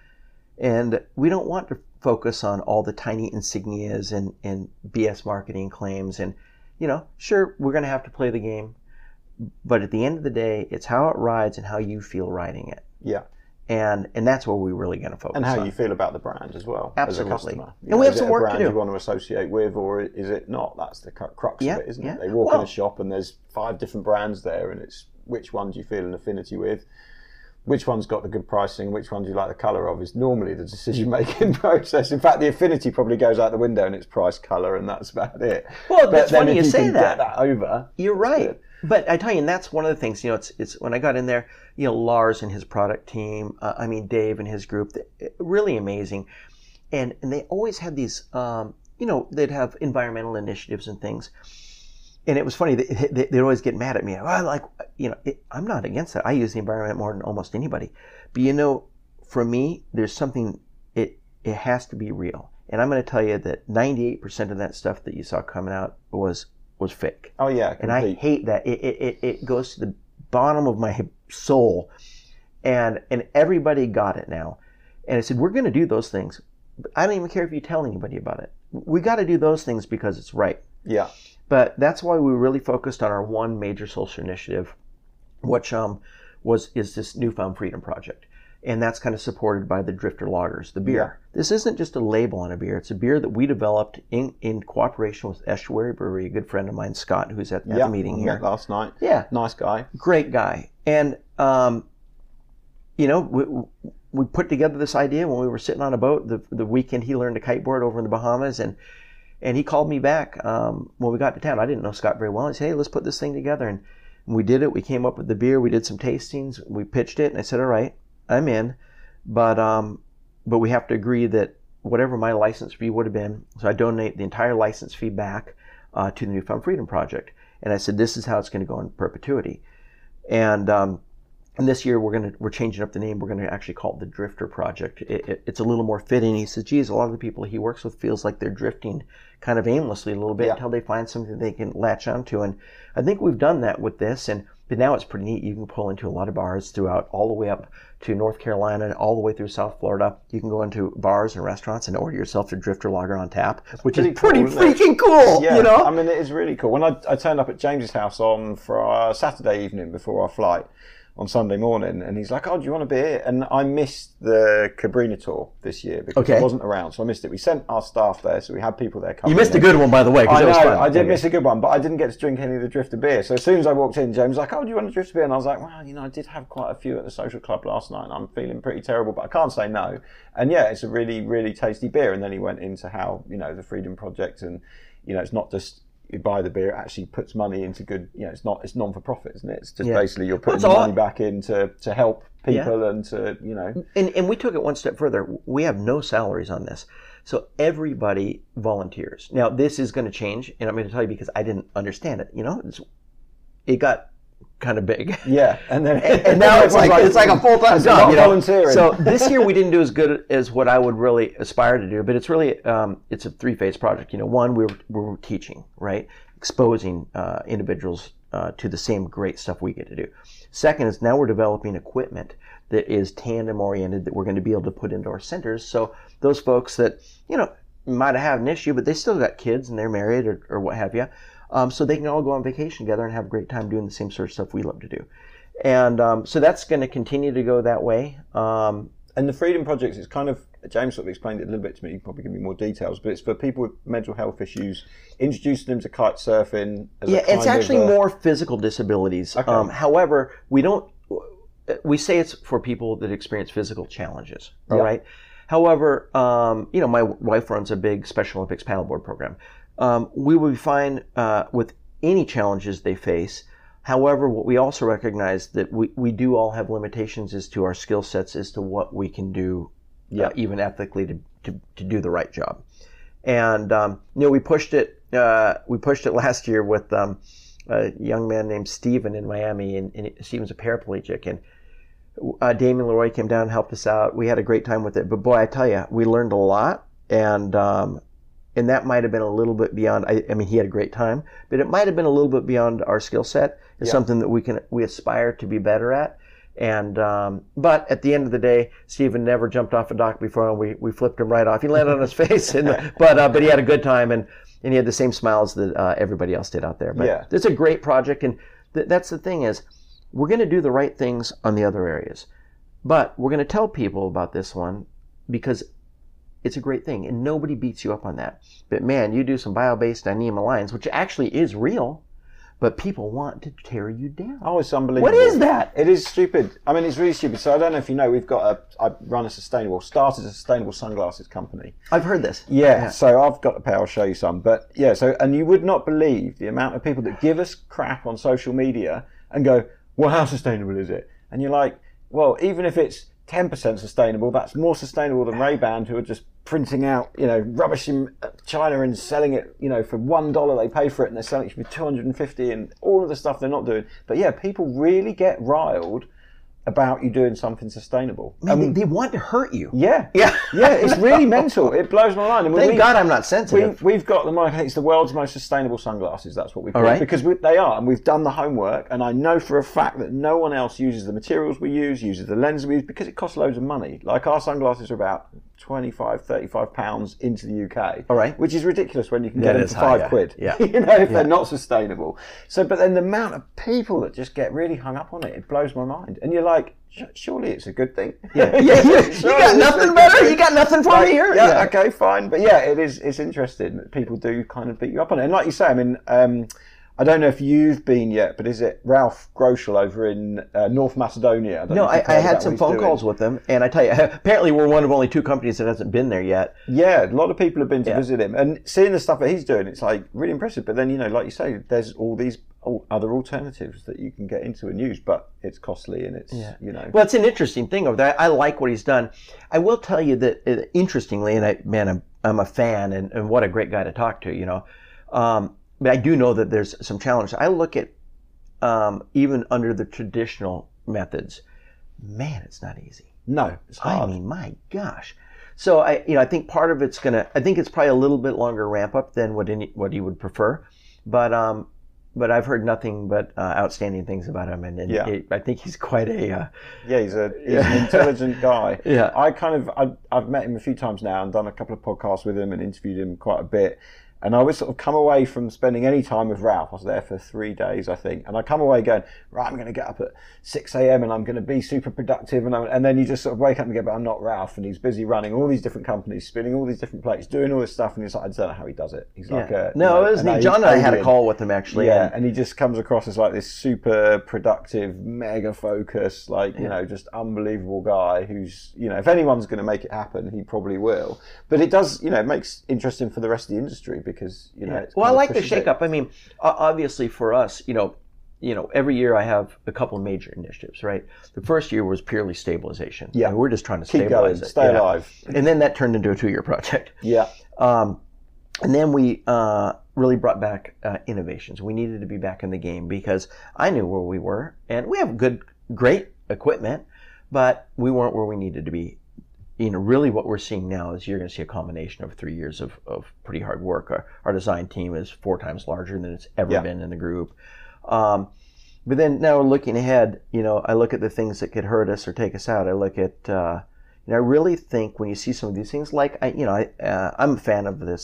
we don't want to focus on all the tiny insignias and BS marketing claims. And, sure, we're going to have to play the game. But at the end of the day, it's how it rides and how you feel riding it. Yeah. And that's what we're really going to focus on. And how you feel about the brand as well. Absolutely. As a customer. And we have some work to do. Is it a brand you want to associate with, or is it not? That's the crux of it, isn't it? They walk in a shop and there's 5 different brands there, and it's which one do you feel an affinity with? Which one's got the good pricing? Which one do you like the colour of? Is normally the decision-making process. In fact, the affinity probably goes out the window, and it's price, colour, and that's about it. Well, that's funny you say that. Get that over. You're right. But I tell you, and that's one of the things, it's when I got in there, Lars and his product team, Dave and his group, really amazing. And they always had these, they'd have environmental initiatives and things. And it was funny, they'd always get mad at me. I'm not against that. I use the environment more than almost anybody. But for me, there's something, it has to be real. And I'm going to tell you that 98% of that stuff that you saw coming out was fake. Oh yeah, complete. And I hate that. It goes to the bottom of my soul, and everybody got it now. And I said, we're going to do those things, but I don't even care if you tell anybody about it. We got to do those things because it's right. Yeah. But that's why we really focused on our one major social initiative, which is this Newfound Freedom Project. And that's kind of supported by the Drifter Lagers, the beer. Yeah. This isn't just a label on a beer. It's a beer that we developed in cooperation with Estuary Brewery, a good friend of mine, Scott, who's at the meeting here. Met last night. Yeah. Nice guy. Great guy. And, we put together this idea when we were sitting on a boat. The weekend he learned to kiteboard over in the Bahamas. And he called me back when we got to town. I didn't know Scott very well. He said, hey, let's put this thing together. And we did it. We came up with the beer. We did some tastings. We pitched it. And I said, all right, I'm in, but we have to agree that whatever my license fee would have been, so I donate the entire license fee back to the Newfound Freedom Project. And I said, this is how it's going to go in perpetuity. And this year we're changing up the name. We're going to actually call it the Drifter Project. It's a little more fitting. He says, geez, a lot of the people he works with feels like they're drifting kind of aimlessly a little bit until they find something they can latch onto. And I think we've done that with this. But now it's pretty neat. You can pull into a lot of bars throughout, all the way up to North Carolina, all the way through South Florida. You can go into bars and restaurants and order yourself a Drifter Lager on tap, which is pretty freaking cool. Yeah, I mean, it is really cool. When I turned up at James's house for our Saturday evening before our flight on Sunday morning, and he's like, oh, do you want a beer? And I missed the Cabrina tour this year because I wasn't around, so I missed it. We sent our staff there, so we had people there coming. You missed a good one, by the way, because it was fun. I did miss a good one, but I didn't get to drink any of the Drifter beer. So as soon as I walked in, James was like, oh, do you want a Drifter beer? And I was like, well, I did have quite a few at the social club last night, and I'm feeling pretty terrible, but I can't say no. And yeah, it's a really, really tasty beer. And then he went into how, the Freedom Project, and, it's not just you buy the beer, it actually puts money into good, it's non-for-profit, isn't it? It's just basically you're putting the money back in to help people and to, And we took it one step further. We have no salaries on this. So everybody volunteers. Now, this is going to change, and I'm going to tell you because I didn't understand it. It got kind of big. Yeah, and then and now it's like a full-time job. Volunteering. So this year we didn't do as good as what I would really aspire to do, but it's really it's a 3-phase project. One, we're teaching, right, exposing individuals to the same great stuff we get to do. Second is now we're developing equipment that is tandem oriented that we're going to be able to put into our centers. So those folks that might have had an issue, but they still got kids and they're married or what have you. so they can all go on vacation together and have a great time doing the same sort of stuff we love to do. And so that's going to continue to go that way. And the Freedom Project is kind of, James sort of explained it a little bit to me, you can probably give me more details, but it's for people with mental health issues, introducing them to kite surfing. It's actually more physical disabilities. Okay. However, we say it's for people that experience physical challenges, all right? However, my wife runs a big Special Olympics paddleboard program. We will be fine with any challenges they face. However, what we also recognize that we do all have limitations as to our skill sets as to what we can do, even ethically, to do the right job. And we pushed it. We pushed it last year with a young man named Steven in Miami, and Steven's a paraplegic, and Damien Leroy came down and helped us out. We had a great time with it. But boy, I tell you, we learned a lot, and that might have been a little bit beyond. I mean, he had a great time, but it might have been a little bit beyond our skill set. It's something that we aspire to be better at. And but at the end of the day, Steven never jumped off a dock before, and we flipped him right off. He landed on his face, but he had a good time, and he had the same smiles that everybody else did out there. But it's a great project, and that's the thing is, we're going to do the right things on the other areas, but we're going to tell people about this one because it's a great thing, and nobody beats you up on that. But man, you do some bio-based Dyneema lines, which actually is real, but people want to tear you down. Oh, it's unbelievable. What is that? It is stupid. I mean, it's really stupid. So I don't know if you know, I run started a sustainable sunglasses company. I've heard this. Yeah, so I've got a pair, I'll show you some. But yeah, and you would not believe the amount of people that give us crap on social media and go, well, how sustainable is it? And you're like, well, even if it's 10% sustainable, that's more sustainable than Ray-Ban, who are just printing out, rubbish in China and selling it, for $1 they pay for it, and they're selling it for $250, and all of the stuff they're not doing. But yeah, people really get riled about you doing something sustainable. Man, they want to hurt you. Yeah. It's really mental. It blows my mind. And Thank God I'm not sensitive. We've got I think it's the world's most sustainable sunglasses. That's what we call it. Because they are, and we've done the homework. And I know for a fact that no one else uses the materials we use, uses the lenses we use, because it costs loads of money. Like our sunglasses are about £25-35 into the UK. All right. Which is ridiculous when you can get them for £5. Yeah. If they're not sustainable. So, but then the amount of people that just get really hung up on it blows my mind. And you're like, surely it's a good thing. Yeah. You got nothing better? You got nothing for me here? Yeah, okay, fine. But yeah, it's interesting that people do kind of beat you up on it. And like you say, I mean, I don't know if you've been yet, but is it Ralph Groschel over in North Macedonia? I had some phone calls with him, and I tell you, apparently we're one of only 2 companies that hasn't been there yet. Yeah, a lot of people have been to visit him, and seeing the stuff that he's doing, it's like really impressive. But then, like you say, there's all these other alternatives that you can get into and use, but it's costly and it's, Well, it's an interesting thing over there. I like what he's done. I will tell you that, interestingly, and I'm a fan, and what a great guy to talk to, but I do know that there's some challenges. I look at, even under the traditional methods, man, it's not easy. No, it's hard. I mean, my gosh. So I think part of it's I think it's probably a little bit longer ramp up than what he would prefer, but I've heard nothing but outstanding things about him, and I think he's quite a he's an intelligent guy. Yeah, I've met him a few times now and done a couple of podcasts with him and interviewed him quite a bit. And I would sort of come away from spending any time with Ralph. I was there for 3 days, I think. And I come away going, right, I'm going to get up at 6 a.m. and I'm going to be super productive. And then you just sort of wake up and go, but I'm not Ralph. And he's busy running all these different companies, spinning all these different plates, doing all this stuff. And he's like, I don't know how he does it. He's like John and I had a call with him, actually. Yeah, and he just comes across as like this super productive, mega focused, just unbelievable guy who's, if anyone's going to make it happen, he probably will. But it does, it makes interesting for the rest of the industry because I like the shake-up. I mean, obviously for us, every year I have a couple of major initiatives, right? The first year was purely stabilization. Yeah, we're just trying to keep stabilize going, stay alive, and then that turned into a 2-year project. Yeah, and then we really brought back innovations. We needed to be back in the game because I knew where we were, and we have great equipment, but we weren't where we needed to be. Really what we're seeing now is you're going to see a combination of 3 years of pretty hard work. Our design team is 4 times larger than it's ever been in the group. But then now looking ahead, I look at the things that could hurt us or take us out. I look at, I really think when you see some of these things, like, I'm a fan of this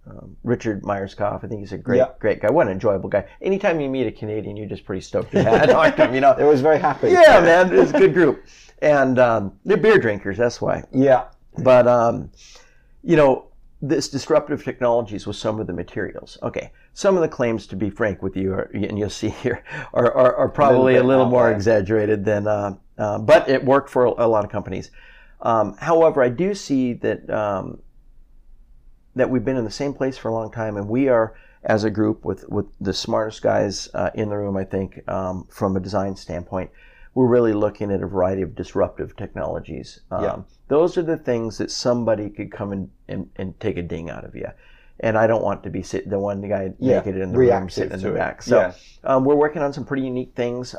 Richard Myerscough. I think he's a great guy. What an enjoyable guy. Anytime you meet a Canadian, you're just pretty stoked to talk to him, you know. It was very happy. Yeah, man, it's a good group. And they're beer drinkers, that's why. Yeah. But, you know, this disruptive technologies with some of the materials. Okay, some of the claims, to be frank with you, and you'll see here, are probably a little more exaggerated than, but it worked for a lot of companies. However, I do see that that we've been in the same place for a long time, and we are, as a group, with the smartest guys in the room, I think, from a design standpoint, we're really looking at a variety of disruptive technologies. Those are the things that somebody could come and take a ding out of you. And I don't want to be the one guy naked in the room sitting in the back. So we're working on some pretty unique things.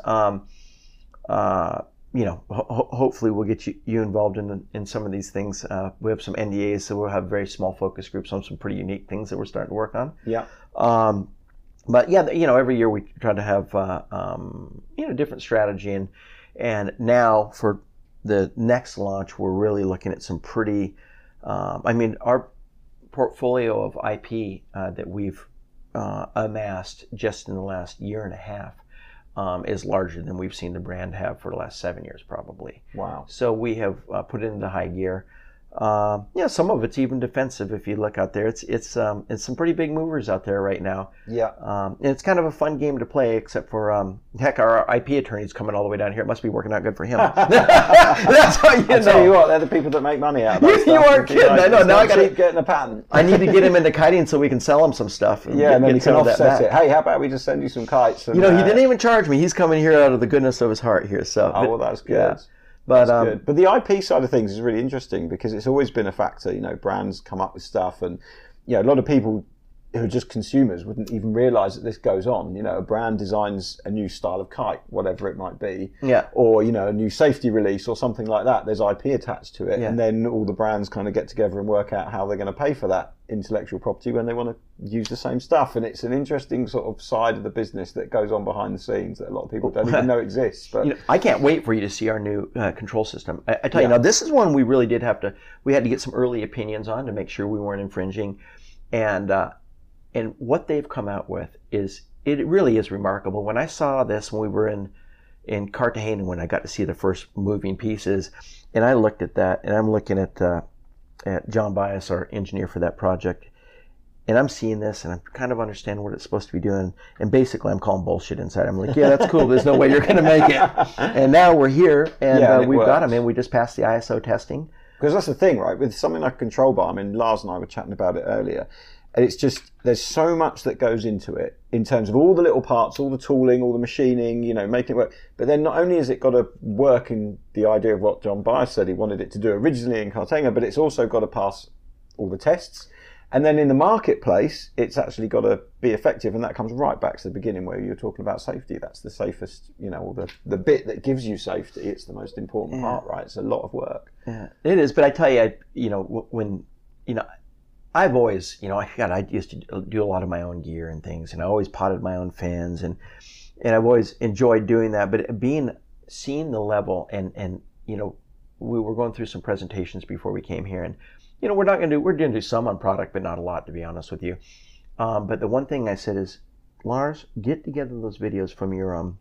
You know, hopefully we'll get you involved in some of these things. We have some NDAs, so we'll have very small focus groups on some pretty unique things that we're starting to work on. Yeah. But yeah, you know, every year we try to have you know, different strategy, and now for the next launch, we're really looking at some pretty. I mean, our portfolio of IP that we've amassed just in the last year and a half is larger than we've seen the brand have for the last 7 years, probably. Wow. So we have put it into high gear. Yeah, some of it's even defensive. If you look out there, it's some pretty big movers out there right now. Yeah. And it's kind of a fun game to play, except for heck, our IP attorney's coming all the way down here. It must be working out good for him. That's how you know. I'll tell you what, they're the people that make money out of that stuff. You aren't kidding. I know. Now I got to keep getting a patent. I need to get him into kiting so we can sell him some stuff. And then you can offset it. Hey, how about we just send you some kites? And, you know, he didn't even charge me. He's coming here out of the goodness of his heart here. So. Oh, well, that's good. Yeah. But good. But the IP side of things is really interesting because it's always been a factor. You know, brands come up with stuff, and you know, a lot of people who are just consumers wouldn't even realise that this goes on. You know, a brand designs a new style of kite, whatever it might be, or you know, a new safety release or something like that. There's IP attached to it, and then all the brands kind of get together and work out how they're going to pay for that intellectual property when they want to use the same stuff. And it's an interesting sort of side of the business that goes on behind the scenes that a lot of people don't even know exists. But you know, I can't wait for you to see our new control system. I tell you, now this is one we really did we had to get some early opinions on to make sure we weren't infringing, and what they've come out with it really is remarkable. When I saw this when we were in Cartagena, when I got to see the first moving pieces, and I looked at that, and I'm looking at John Bias, our engineer for that project, and I'm seeing this, and I'm kind of understanding what it's supposed to be doing, and basically I'm calling bullshit inside. I'm like, yeah, that's cool. There's no way you're going to make it. And now we're here, and we've got them, and we just passed the ISO testing. Because that's the thing, right? With something like a control bar, I mean, Lars and I were chatting about it earlier. And it's just, there's so much that goes into it in terms of all the little parts, all the tooling, all the machining, you know, making it work. But then not only has it got to work in the idea of what John Bias said he wanted it to do originally in Cartagena, but it's also got to pass all the tests. And then in the marketplace, it's actually got to be effective. And that comes right back to the beginning where you're talking about safety. That's the safest, you know, or the bit that gives you safety. It's the most important part, right? It's a lot of work. Yeah, it is. But I tell you, you know, when, you know, I've always, you know, I used to do a lot of my own gear and things, and I always potted my own fans, and I've always enjoyed doing that. But seeing the level, and you know, we were going through some presentations before we came here, and you know, we're going to do some on product, but not a lot, to be honest with you. But the one thing I said is, Lars, get together those videos from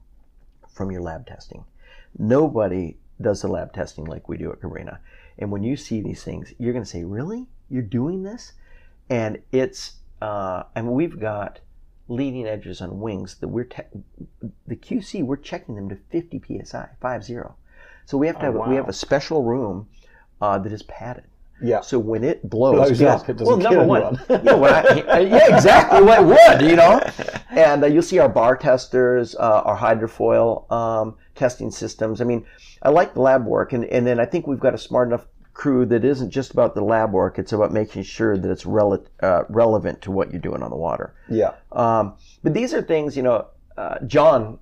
your lab testing. Nobody does the lab testing like we do at Cabrena, and when you see these things, you're going to say, really? You're doing this? And it's, and we've got leading edges on wings that the QC, we're checking them to 50 PSI, 50. So we have to we have a special room that is padded. Yeah. So when it blows up, it doesn't kill anyone. You know, yeah, exactly. Well, it would, you know. And you'll see our bar testers, our hydrofoil testing systems. I mean, I like the lab work, and then I think we've got a smart enough crew that isn't just about the lab work. It's about making sure that it's relevant to what you're doing on the water. Yeah. But these are things, you know, John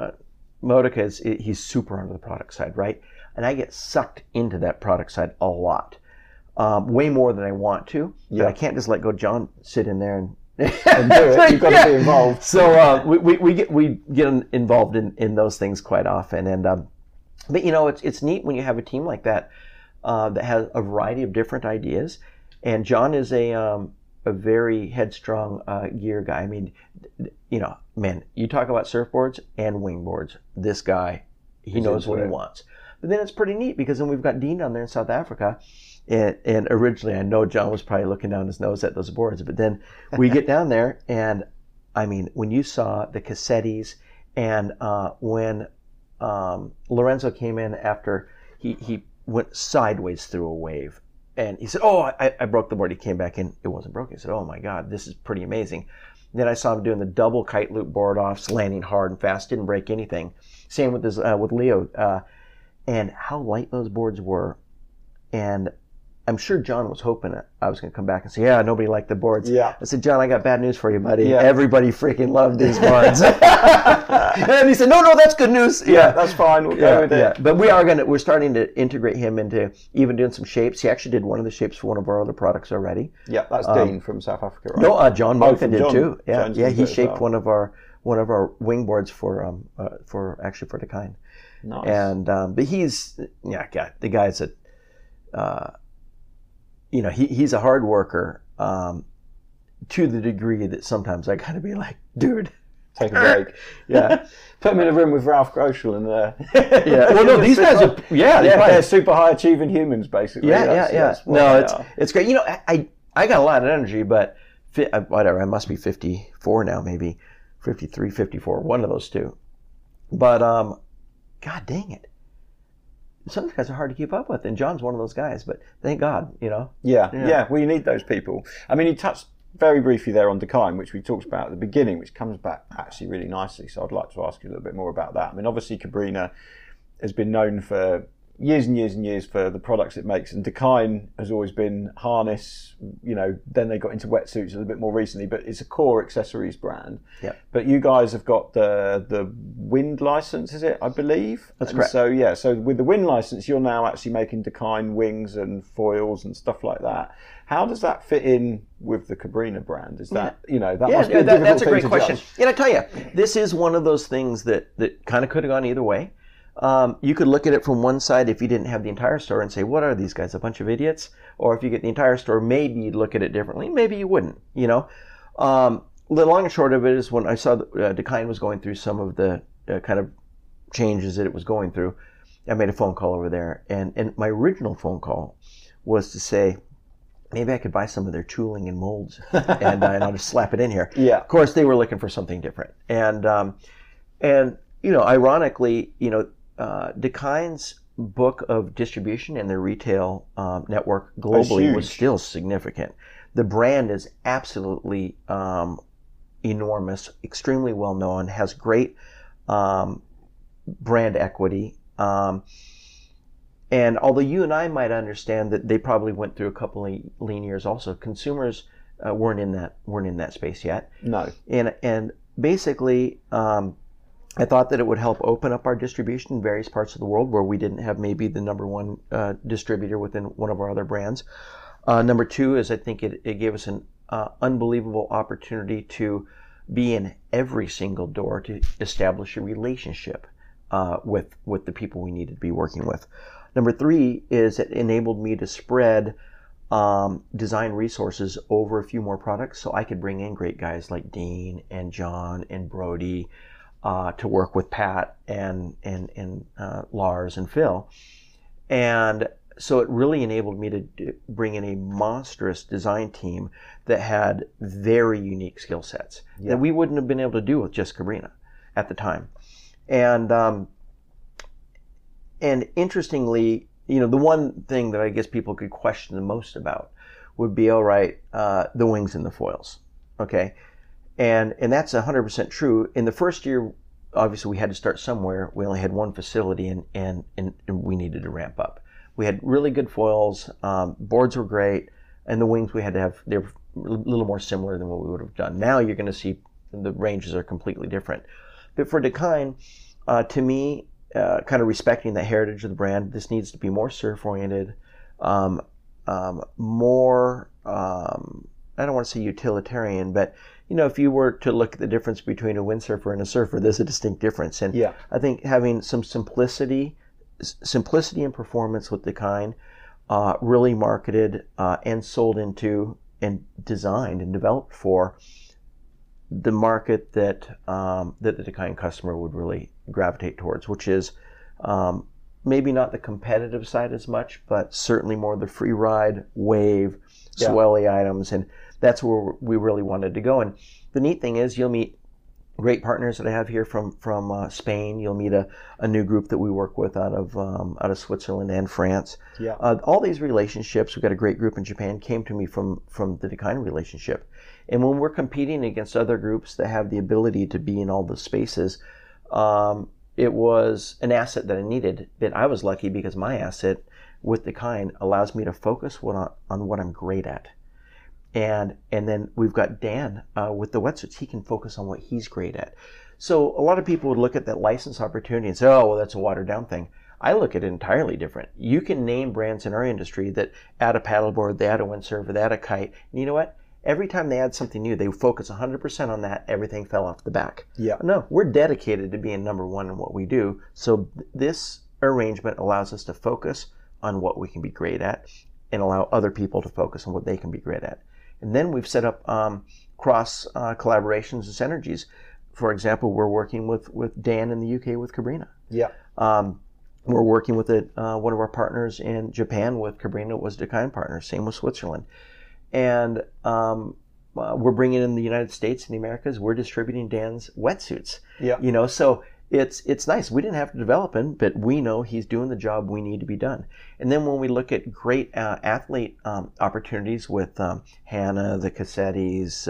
Modica he's super onto the product side, right? And I get sucked into that product side a lot, way more than I want to. But I can't just let go. John sit in there and do it. You've got to be involved. So we get involved in those things quite often, and but you know, it's neat when you have a team like that. That has a variety of different ideas, and John is a very headstrong gear guy. I mean, man, you talk about surfboards and wingboards. This guy, he knows what he wants. But then it's pretty neat because then we've got Dean down there in South Africa. And originally, I know John was probably looking down his nose at those boards. But then we get down there, and I mean, when you saw the Cassettis, and when Lorenzo came in after he went sideways through a wave, and he said, "Oh, I broke the board." He came back in, it wasn't broken. He said, "Oh my God, this is pretty amazing." Then I saw him doing the double kite loop board offs, landing hard and fast, didn't break anything. Same with with Leo, and how light those boards were, and I'm sure John was hoping that I was going to come back and say, "Yeah, nobody liked the boards." Yeah. I said, "John, I got bad news for you, buddy. Yeah. Everybody freaking loved these boards." And he said, "No, that's good news." Yeah, that's fine. We'll go with it. Yeah. But we're starting to integrate him into even doing some shapes. He actually did one of the shapes for one of our other products already. Yeah, that's Dean from South Africa, right? No, John Moncton did John. too. Yeah, John's yeah. did He it as shaped well. one of our wing boards for Dakine. Nice. And but he's the guy's that he's a hard worker to the degree that sometimes I gotta be like, dude, Take a break. yeah. Put him in a room with Ralph Groschel and Yeah. Well, no, these guys are they're super high achieving humans, basically. That's what No, they are. it's great. I got a lot of energy, but whatever. I must be 54 now, maybe 53, 54, one of those two. But God dang it, some of these guys are hard to keep up with, and John's one of those guys. But thank God, Yeah. Well, you need those people. I mean, you touched very briefly there on Dakine, which we talked about at the beginning, which comes back actually really nicely. So I'd like to ask you a little bit more about that. I mean, obviously Cabrini has been known for years and years and years for the products it makes, and Dakine has always been harness. Then they got into wetsuits a little bit more recently, but it's a core accessories brand. Yeah. But you guys have got the wind license, is it? I believe that's correct. So with the wind license, you're now actually making Dakine wings and foils and stuff like that. How does that fit in with the Cabrini brand? Is that that must be a difficult that's a thing great to question. judge. And I tell you, this is one of those things that kind of could have gone either way. You could look at it from one side if you didn't have the entire store and say, what are these guys, a bunch of idiots? Or if you get the entire store, maybe you'd look at it differently. Maybe you wouldn't, The long and short of it is when I saw that Dakine was going through some of the kind of changes that it was going through, I made a phone call over there. And my original phone call was to say, maybe I could buy some of their tooling and molds and I'll just slap it in here. Yeah. Of course, they were looking for something different. And ironically, Dakine's book of distribution and their retail network globally was still significant. The brand is absolutely enormous, extremely well known, has great brand equity. And although you and I might understand that they probably went through a couple of lean years, also consumers weren't in that space yet. No. And basically, I thought that it would help open up our distribution in various parts of the world where we didn't have maybe the number one distributor within one of our other brands. Number two is I think it gave us an unbelievable opportunity to be in every single door to establish a relationship with the people we needed to be working with. Number three is it enabled me to spread design resources over a few more products so I could bring in great guys like Dean and John and Brody to work with Pat and Lars and Phil. And so it really enabled me to bring in a monstrous design team that had very unique skill sets that we wouldn't have been able to do with just Cabrini at the time. And interestingly, the one thing that I guess people could question the most about would be, all right, the wings and the foils, okay? And that's 100% true. In the first year, obviously we had to start somewhere. We only had one facility and we needed to ramp up. We had really good foils, boards were great, and the wings we had to have, they were a little more similar than what we would have done. Now you're going to see the ranges are completely different. But for Dakine, to me, kind of respecting the heritage of the brand, this needs to be more surf-oriented, more, I don't want to say utilitarian, but if you were to look at the difference between a windsurfer and a surfer, there's a distinct difference. And I think having some simplicity and performance with Dakine, really marketed and sold into and designed and developed for the market that that the Dakine customer would really gravitate towards, which is maybe not the competitive side as much, but certainly more the free ride, wave, swelly items, and that's where we really wanted to go. And the neat thing is, you'll meet great partners that I have here from Spain. You'll meet a new group that we work with out of Switzerland and France. Yeah. All these relationships, we've got a great group in Japan, came to me from the Dakine relationship. And when we're competing against other groups that have the ability to be in all the spaces, it was an asset that I needed. But I was lucky because my asset with Dakine allows me to focus on what I'm great at. And then we've got Dan with the wetsuits. He can focus on what he's great at. So a lot of people would look at that license opportunity and say, oh, well, that's a watered down thing. I look at it entirely different. You can name brands in our industry that add a paddleboard, they add a windsurfer, they add a kite. And you know what? Every time they add something new, they focus 100% on that. Everything fell off the back. Yeah. No, we're dedicated to being number one in what we do. So this arrangement allows us to focus on what we can be great at and allow other people to focus on what they can be great at. And then we've set up cross collaborations and synergies. For example, we're working with Dan in the UK with Cabrina. Yeah. We're working with one of our partners in Japan with Cabrina. It was Dakine partner. Same with Switzerland. And we're bringing in the United States and the Americas. We're distributing Dan's wetsuits. Yeah. You know, so it's nice. We didn't have to develop him, but we know he's doing the job we need to be done. And then when we look at great athlete opportunities with Hannah, the Cassettis,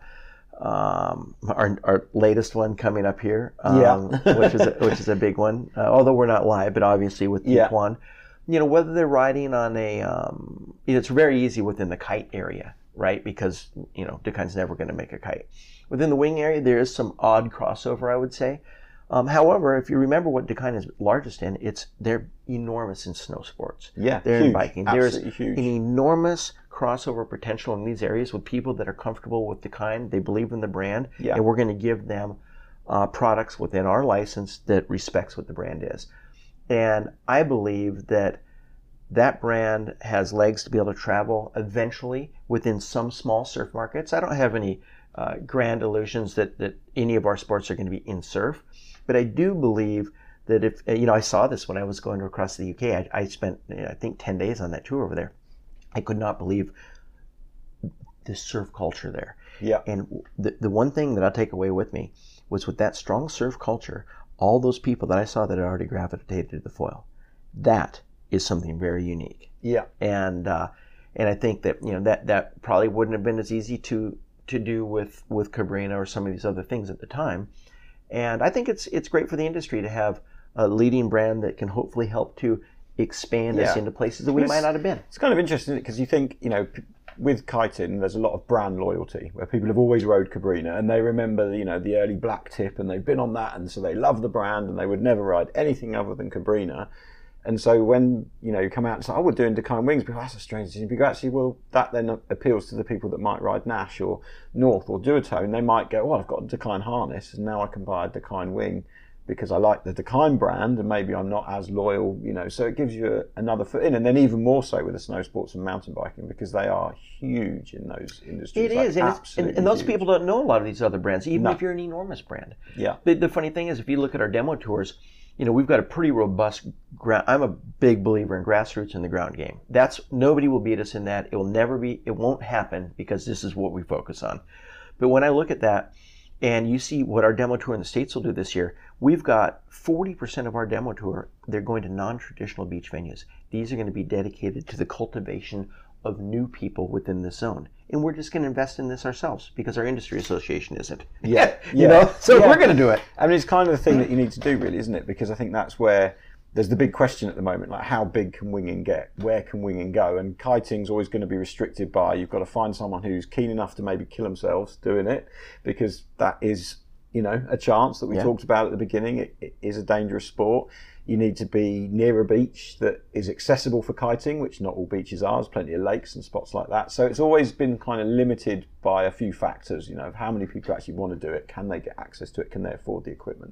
our latest one coming up here, which is a big one. Although we're not live, but obviously with Tetuan, you know, whether they're riding on it's very easy within the kite area, right? Because you know Dakine's never going to make a kite. Within the wing area, there is some odd crossover, I would say. However, if you remember what Dakine is largest in, they're enormous in snow sports. Yeah, they're huge, in biking. There's an enormous crossover potential in these areas with people that are comfortable with Dakine. They believe in the brand, and we're going to give them products within our license that respects what the brand is. And I believe that brand has legs to be able to travel eventually within some small surf markets. I don't have any grand illusions that any of our sports are going to be in surf. But I do believe that if, you know, I saw this when I was going across the UK. I spent, I think, 10 days on that tour over there. I could not believe the surf culture there. Yeah. And the one thing that I'll take away with me was with that strong surf culture, all those people that I saw that had already gravitated to the foil. That is something very unique. Yeah. And I think that, you know, that probably wouldn't have been as easy to do with Cabrina or some of these other things at the time. And I think it's great for the industry to have a leading brand that can hopefully help to expand us into places that we might not have been. It's kind of interesting because you think, you know, with kiting, there's a lot of brand loyalty where people have always rode Cabrina and they remember, you know, the early black tip and they've been on that, and so they love the brand and they would never ride anything other than Cabrina. And so when, you know, you come out and say, oh, we're doing Dakine wings, people, that's a strange thing. Because actually, well, that then appeals to the people that might ride Nash or North or Duotone. They might go, well, I've got a Dakine harness and now I can buy a Dakine wing because I like the Dakine brand and maybe I'm not as loyal, you know. So it gives you another foot in. And then even more so with the snow sports and mountain biking because they are huge in those industries. It is. And those people don't know a lot of these other brands, even if you're an enormous brand. Yeah. But the funny thing is, if you look at our demo tours, you know, we've got a pretty robust ground. I'm a big believer in grassroots in the ground game. Nobody will beat us in that. It won't happen because this is what we focus on. But when I look at that and you see what our demo tour in the States will do this year, we've got 40% of our demo tour, they're going to non-traditional beach venues. These are going to be dedicated to the cultivation of new people within the zone. And we're just going to invest in this ourselves because our industry association isn't. Yeah. You know, so we're going to do it. I mean, it's kind of the thing that you need to do, really, isn't it? Because I think that's where there's the big question at the moment, like how big can winging get? Where can winging go? And kiting's always going to be restricted by, you've got to find someone who's keen enough to maybe kill themselves doing it, because that is, you know, a chance that we talked about at the beginning. It is a dangerous sport. You need to be near a beach that is accessible for kiting, which not all beaches are. There's plenty of lakes and spots like that. So it's always been kind of limited by a few factors, you know, of how many people actually want to do it. Can they get access to it? Can they afford the equipment?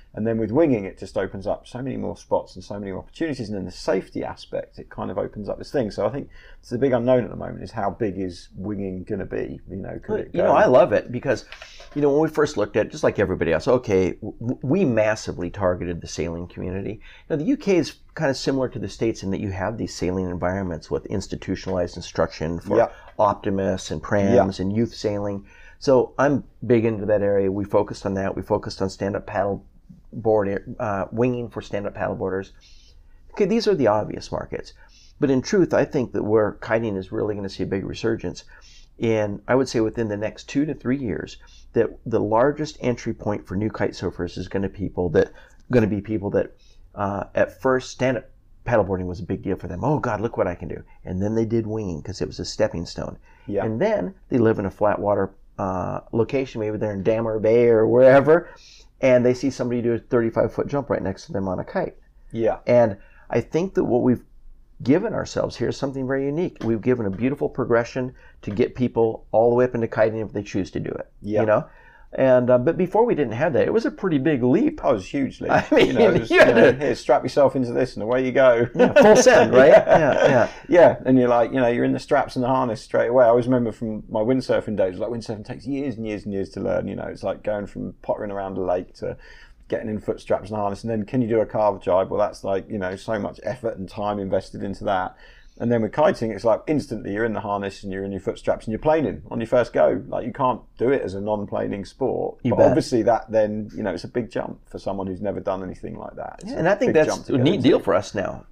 And then with winging, it just opens up so many more spots and so many more opportunities. And then the safety aspect, it kind of opens up this thing. So I think it's the big unknown at the moment is how big is winging going to be? Could it go? I love it because, when we first looked at it, just like everybody else, okay, we massively targeted the sailing community. The UK is kind of similar to the States in that you have these sailing environments with institutionalized instruction for optimists and prams and youth sailing. So I'm big into that area. We focused on that. We focused on stand-up paddle board, winging for stand-up paddleboarders. Okay, these are the obvious markets. But in truth, I think that where kiting is really going to see a big resurgence in, I would say within the next 2 to 3 years, that the largest entry point for new kite surfers is going to be people that at first stand-up paddleboarding was a big deal for them. Oh God, look what I can do. And then they did winging because it was a stepping stone. Yeah. And then they live in a flat water location, maybe they're in Dammer Bay or wherever, and they see somebody do a 35-foot jump right next to them on a kite. Yeah. And I think that what we've given ourselves here is something very unique. We've given a beautiful progression to get people all the way up into kiting if they choose to do it. Yeah. And but before we didn't have that, it was a pretty big leap. Oh, it was a huge leap. I mean, here, strap yourself into this and away you go. Yeah, full send, right? Yeah. And you're like, you're in the straps and the harness straight away. I always remember from my windsurfing days, like windsurfing takes years and years and years to learn. It's like going from pottering around a lake to getting in foot straps and harness. And then can you do a carve jibe? Well, that's like, so much effort and time invested into that. And then with kiting, it's like instantly you're in the harness and you're in your foot straps and you're planing on your first go. Like you can't do it as a non-planing sport. But obviously that then, it's a big jump for someone who's never done anything like that. And I think that's a neat deal for us now.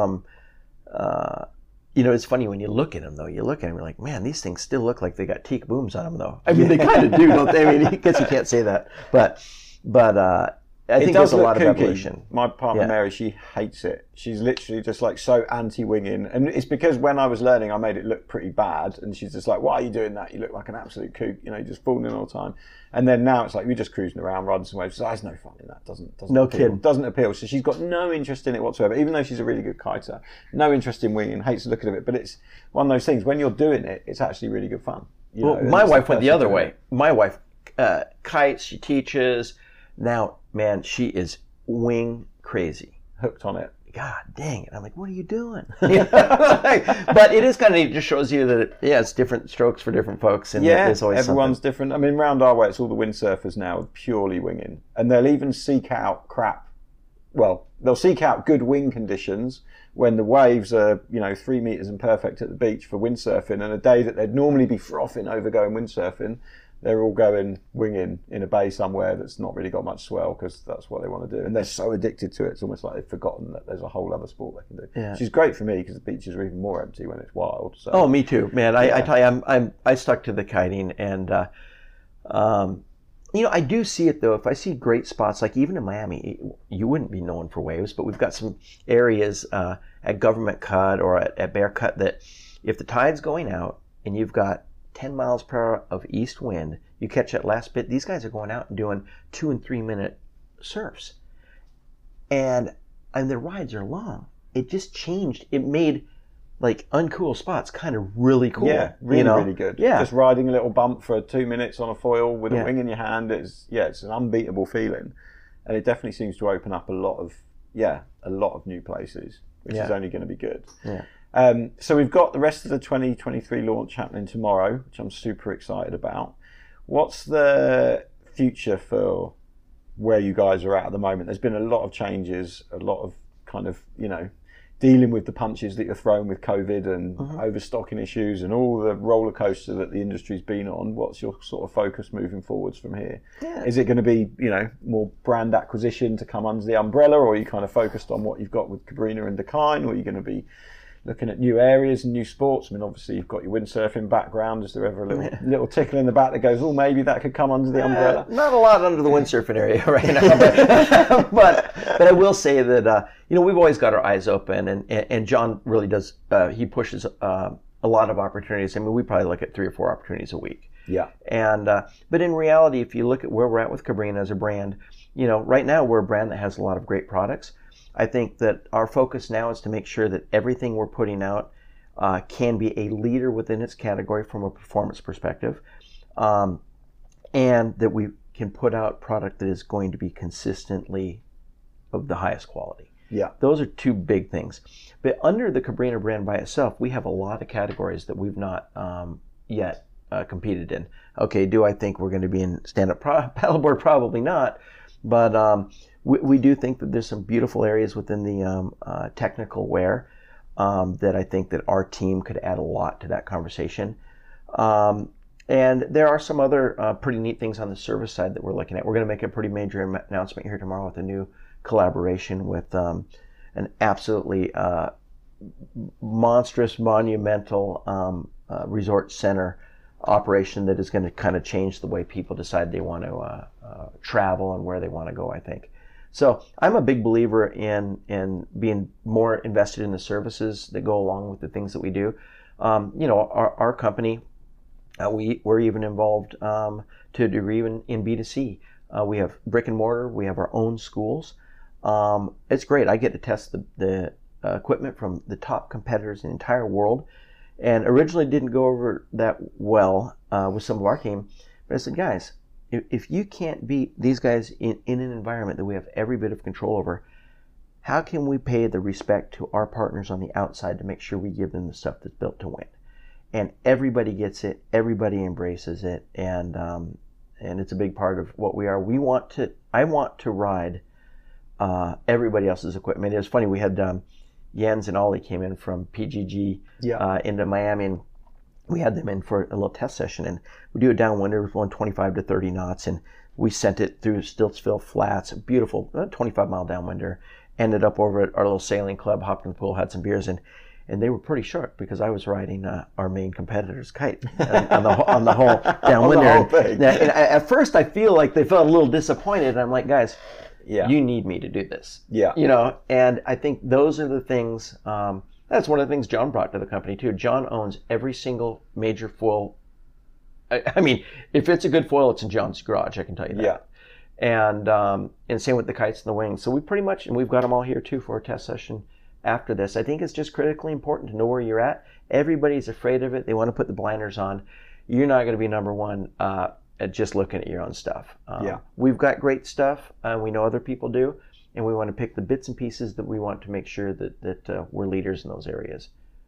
It's funny when you look at them though. You look at them, you're like, man, these things still look like they got teak booms on them though. I mean, they kind of do, don't they? I mean, I guess you can't say that, but I think there's a lot of evolution. My partner Mary, she hates it. She's literally just like so anti-winging. And it's because when I was learning, I made it look pretty bad. And she's just like, why are you doing that? You look like an absolute kook, just falling in all the time. And then now it's like, we're just cruising around, riding some waves. So there's no fun in that. Doesn't no appeal. kidding. Doesn't appeal. So she's got no interest in it whatsoever, even though she's a really good kiter. No interest in winging, hates the look of it. But it's one of those things, when you're doing it, it's actually really good fun. My wife went the other way. My wife kites, she teaches. Now, man, she is wing crazy. Hooked on it. God dang it. I'm like, what are you doing? But it is kind of neat. It just shows you that, it's different strokes for different folks. And there's always everyone's something different. I mean, round our way, it's all the windsurfers now are purely winging. And they'll even seek out they'll seek out good wing conditions when the waves are, 3 meters and perfect at the beach for windsurfing. And a day that they'd normally be frothing over going windsurfing, they're all going winging in a bay somewhere that's not really got much swell because that's what they want to do. And they're so addicted to it, it's almost like they've forgotten that there's a whole other sport they can do. Yeah. Which is great for me because the beaches are even more empty when it's wild. So. Oh, me too, man. I tell you, I stuck to the kiting and, I do see it though. If I see great spots, like even in Miami, you wouldn't be known for waves, but we've got some areas at Government Cut or at Bear Cut that if the tide's going out and you've got 10 miles per hour of east wind, you catch that last bit, these guys are going out and doing 2 and 3 minute surfs. And their rides are long. It just changed. It made like uncool spots kind of really cool. Yeah, really good. Yeah. Just riding a little bump for 2 minutes on a foil with a wing in your hand, it's an unbeatable feeling. And it definitely seems to open up a lot of new places, which is only going to be good. Yeah. So we've got the rest of the 2023 launch happening tomorrow, which I'm super excited about. What's the future for where you guys are at the moment? There's been a lot of changes, a lot of kind of, dealing with the punches that you're thrown with COVID and overstocking issues and all the roller coaster that the industry's been on. What's your sort of focus moving forwards from here? Yeah. Is it going to be, more brand acquisition to come under the umbrella, or are you kind of focused on what you've got with Cabrinha and Dakine, or are you going to be looking at new areas and new sports? I mean, obviously you've got your windsurfing background. Is there ever a little tickle in the back that goes, oh, maybe that could come under the umbrella? Not a lot under the windsurfing area right now, but I will say that we've always got our eyes open, and John really does. He pushes a lot of opportunities. I mean, we probably look at 3 or 4 opportunities a week. Yeah. And but in reality, if you look at where we're at with Cabrinha as a brand, right now we're a brand that has a lot of great products. I think that our focus now is to make sure that everything we're putting out can be a leader within its category from a performance perspective, and that we can put out product that is going to be consistently of the highest quality. Yeah. Those are two big things. But under the Cabrini brand by itself, we have a lot of categories that we've not yet competed in. Okay, do I think we're going to be in stand-up paddleboard? Probably not. But we do think that there's some beautiful areas within the technical wear that I think that our team could add a lot to that conversation. And there are some other pretty neat things on the service side that we're looking at. We're going to make a pretty major announcement here tomorrow with a new collaboration with an absolutely monstrous, monumental resort center operation that is going to kind of change the way people decide they want to travel and where they want to go, I think. So I'm a big believer in being more invested in the services that go along with the things that we do. Our company, we're even involved to a degree in B2C. We have brick and mortar. We have our own schools. It's great. I get to test the equipment from the top competitors in the entire world. And originally didn't go over that well with some of our team. But I said, guys, if you can't beat these guys in an environment that we have every bit of control over, how can we pay the respect to our partners on the outside to make sure we give them the stuff that's built to win? And everybody gets it. Everybody embraces it. And it's a big part of what we are. I want to ride everybody else's equipment. It was funny. We had Jens and Ollie came in from PGG into Miami, and we had them in for a little test session. And we do a downwinder with 25 to 30 knots, and we sent it through Stiltsville Flats, a beautiful 25-mile downwinder. Ended up over at our little sailing club, hopped in the pool, had some beers, and they were pretty shocked because I was riding our main competitor's kite on the whole downwinder. And at first, I feel like they felt a little disappointed. And I'm like, guys, you need me to do this. Yeah. And I think those are the things. That's one of the things John brought to the company too. John owns every single major foil. I mean, if it's a good foil, it's in John's garage. I can tell you that. Yeah. And same with the kites and the wings. So we pretty much, and we've got them all here too for a test session after this. I think it's just critically important to know where you're at. Everybody's afraid of it. They want to put the blinders on. You're not going to be number one at just looking at your own stuff. We've got great stuff. We know other people do. And we want to pick the bits and pieces that we want to make sure that we're leaders in those areas.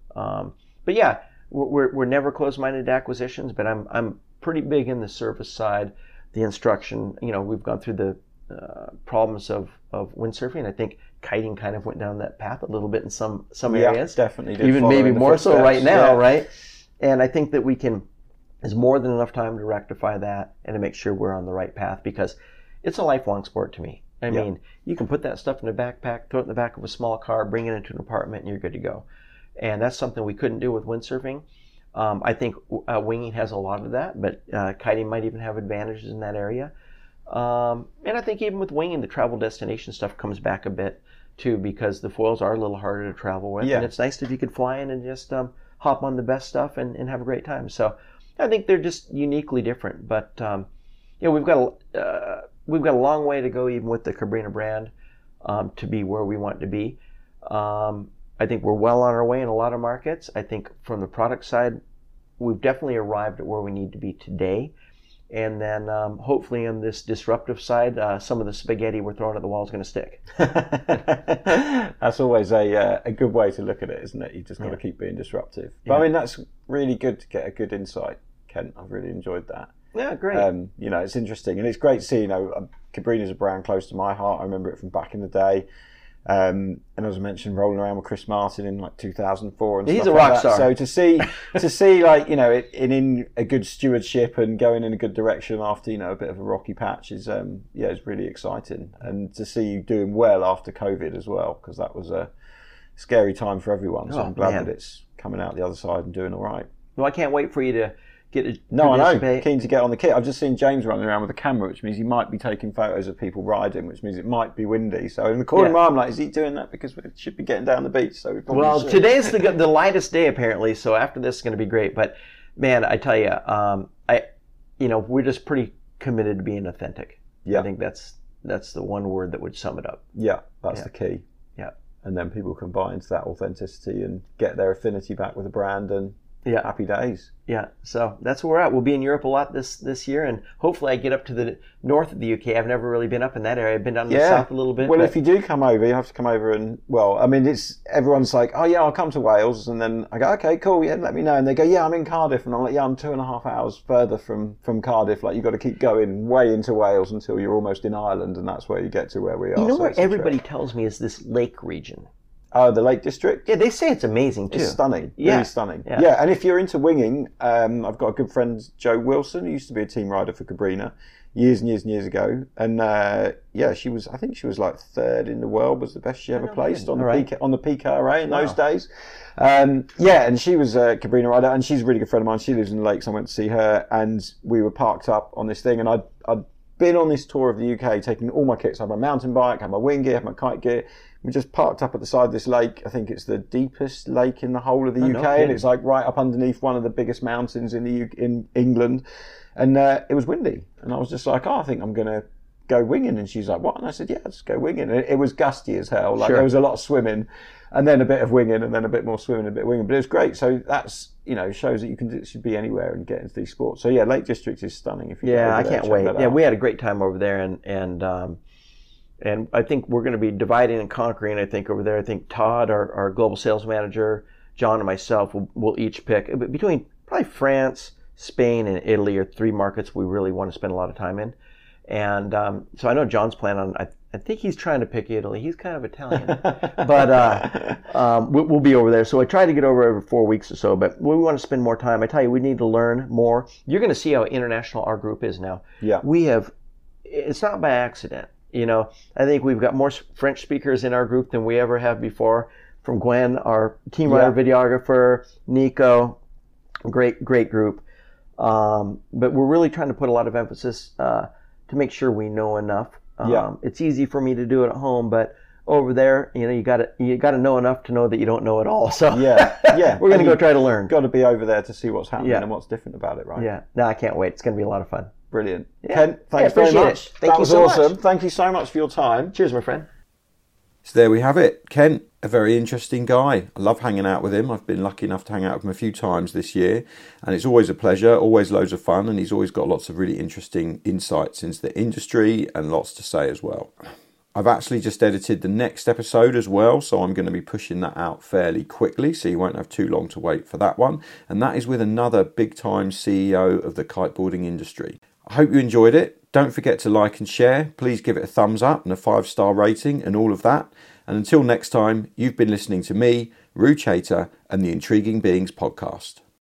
But yeah, we're never closed-minded to acquisitions, but I'm pretty big in the service side, the instruction. We've gone through the problems of windsurfing. I think kiting kind of went down that path a little bit in some areas. Definitely did. Even maybe more so right now, right? And I think that there's more than enough time to rectify that and to make sure we're on the right path, because it's a lifelong sport to me. I mean, you can put that stuff in a backpack, throw it in the back of a small car, bring it into an apartment, and you're good to go. And that's something we couldn't do with windsurfing. I think winging has a lot of that, but kiting might even have advantages in that area. And I think even with winging, the travel destination stuff comes back a bit too, because the foils are a little harder to travel with. And it's nice if you could fly in and just hop on the best stuff and have a great time. So I think they're just uniquely different. But we've got a long way to go even with the Cabrini brand to be where we want to be. I think we're well on our way in a lot of markets. I think from the product side, we've definitely arrived at where we need to be today. And then hopefully on this disruptive side, some of the spaghetti we're throwing at the wall is going to stick. That's always a good way to look at it, isn't it? You've just got to keep being disruptive. But I mean, that's really good to get a good insight, Kent. I've really enjoyed that. Yeah, great. It's interesting, and it's great to see. Cabrini is a brand close to my heart. I remember it from back in the day. And as I mentioned, rolling around with Chris Martin in 2004 and he's stuff a rock like star. So to see it in a good stewardship and going in a good direction after a bit of a rocky patch is it's really exciting. And to see you doing well after COVID as well, because that was a scary time for everyone. So I'm glad that it's coming out the other side and doing all right. Well, I can't wait for you to get to No, I know. Keen to get on the kit. I've just seen James running around with a camera, which means he might be taking photos of people riding, which means it might be windy. So in the corner of my mind, I'm like, is he doing that because we should be getting down the beach? So we probably should. Today's the lightest day apparently. So after this is going to be great. But man, I tell you, we're just pretty committed to being authentic. Yeah. I think that's the one word that would sum it up. Yeah, that's the key. Yeah. And then people can buy into that authenticity and get their affinity back with the brand and Yeah. Happy days. Yeah, so that's where we're at. We'll be in Europe a lot this year, and hopefully I get up to the north of the UK. I've never really been up in that area. I've been down to the south a little bit. Well, if you do come over, you have to come over and, well, I mean, everyone's like, oh yeah, I'll come to Wales. And then I go, okay, cool, yeah, let me know. And they go, yeah, I'm in Cardiff. And I'm like, yeah, I'm 2.5 hours further from Cardiff. Like, you've got to keep going way into Wales until you're almost in Ireland. And that's where you get to where we are. You know where everybody tells me is this lake region. Oh, the Lake District? Yeah, they say it's amazing too. It's stunning. Yeah. Really stunning. Yeah. Yeah, and if you're into winging, I've got a good friend, Joe Wilson, who used to be a team rider for Cabrina years and years and years ago. And I think she was like third in the world, was the best she ever placed on the PKRA in those days. And she was a Cabrina rider, and she's a really good friend of mine. She lives in the Lakes. I went to see her, and we were parked up on this thing, and I'd been on this tour of the UK, taking all my kits. I had my mountain bike, I had my wing gear, I had my kite gear. We just parked up at the side of this lake. I think it's the deepest lake in the whole of the UK, and it's like right up underneath one of the biggest mountains in England. And it was windy, and I was just like, I think I'm going to go winging. And she's like, what? And I said, yeah, let's go winging. And it was gusty as hell. Like there was a lot of swimming, and then a bit of winging, and then a bit more swimming, and a bit of winging. But it was great. So that's, shows that you should be anywhere and get into these sports. So yeah, Lake District is stunning. If you I can't wait. Yeah, we had a great time over there, and I think we're going to be dividing and conquering. I think over there, I think Todd, our global sales manager, John, and myself will each pick between probably France, Spain, and Italy are 3 markets we really want to spend a lot of time in. And so I know John's plan on. I think he's trying to pick Italy. He's kind of Italian, but we'll be over there. So I try to get over every 4 weeks or so. But we want to spend more time. I tell you, we need to learn more. You're going to see how international our group is now. Yeah, it's not by accident. I think we've got more French speakers in our group than we ever have before. From Gwen, our team rider videographer, Nico, great group. But we're really trying to put a lot of emphasis to make sure we know enough. It's easy for me to do it at home, but over there, you got to know enough to know that you don't know it all. So we're going to go try to learn. Got to be over there to see what's happening and what's different about it, right? Yeah. No, I can't wait. It's going to be a lot of fun. Brilliant. Yeah. Ken, thanks very much. Thank you so awesome. much. Thank you so much for your time. Cheers, my friend. So there we have it. Kent, a very interesting guy. I love hanging out with him. I've been lucky enough to hang out with him a few times this year, and it's always a pleasure, always loads of fun, and he's always got lots of really interesting insights into the industry and lots to say as well. I've actually just edited the next episode as well, so I'm going to be pushing that out fairly quickly, so you won't have too long to wait for that one. And that is with another big-time CEO of the kiteboarding industry. I hope you enjoyed it. Don't forget to like and share. Please give it a thumbs up and a 5-star rating and all of that. And until next time, you've been listening to me, Roo Chater, and the Intriguing Beings podcast.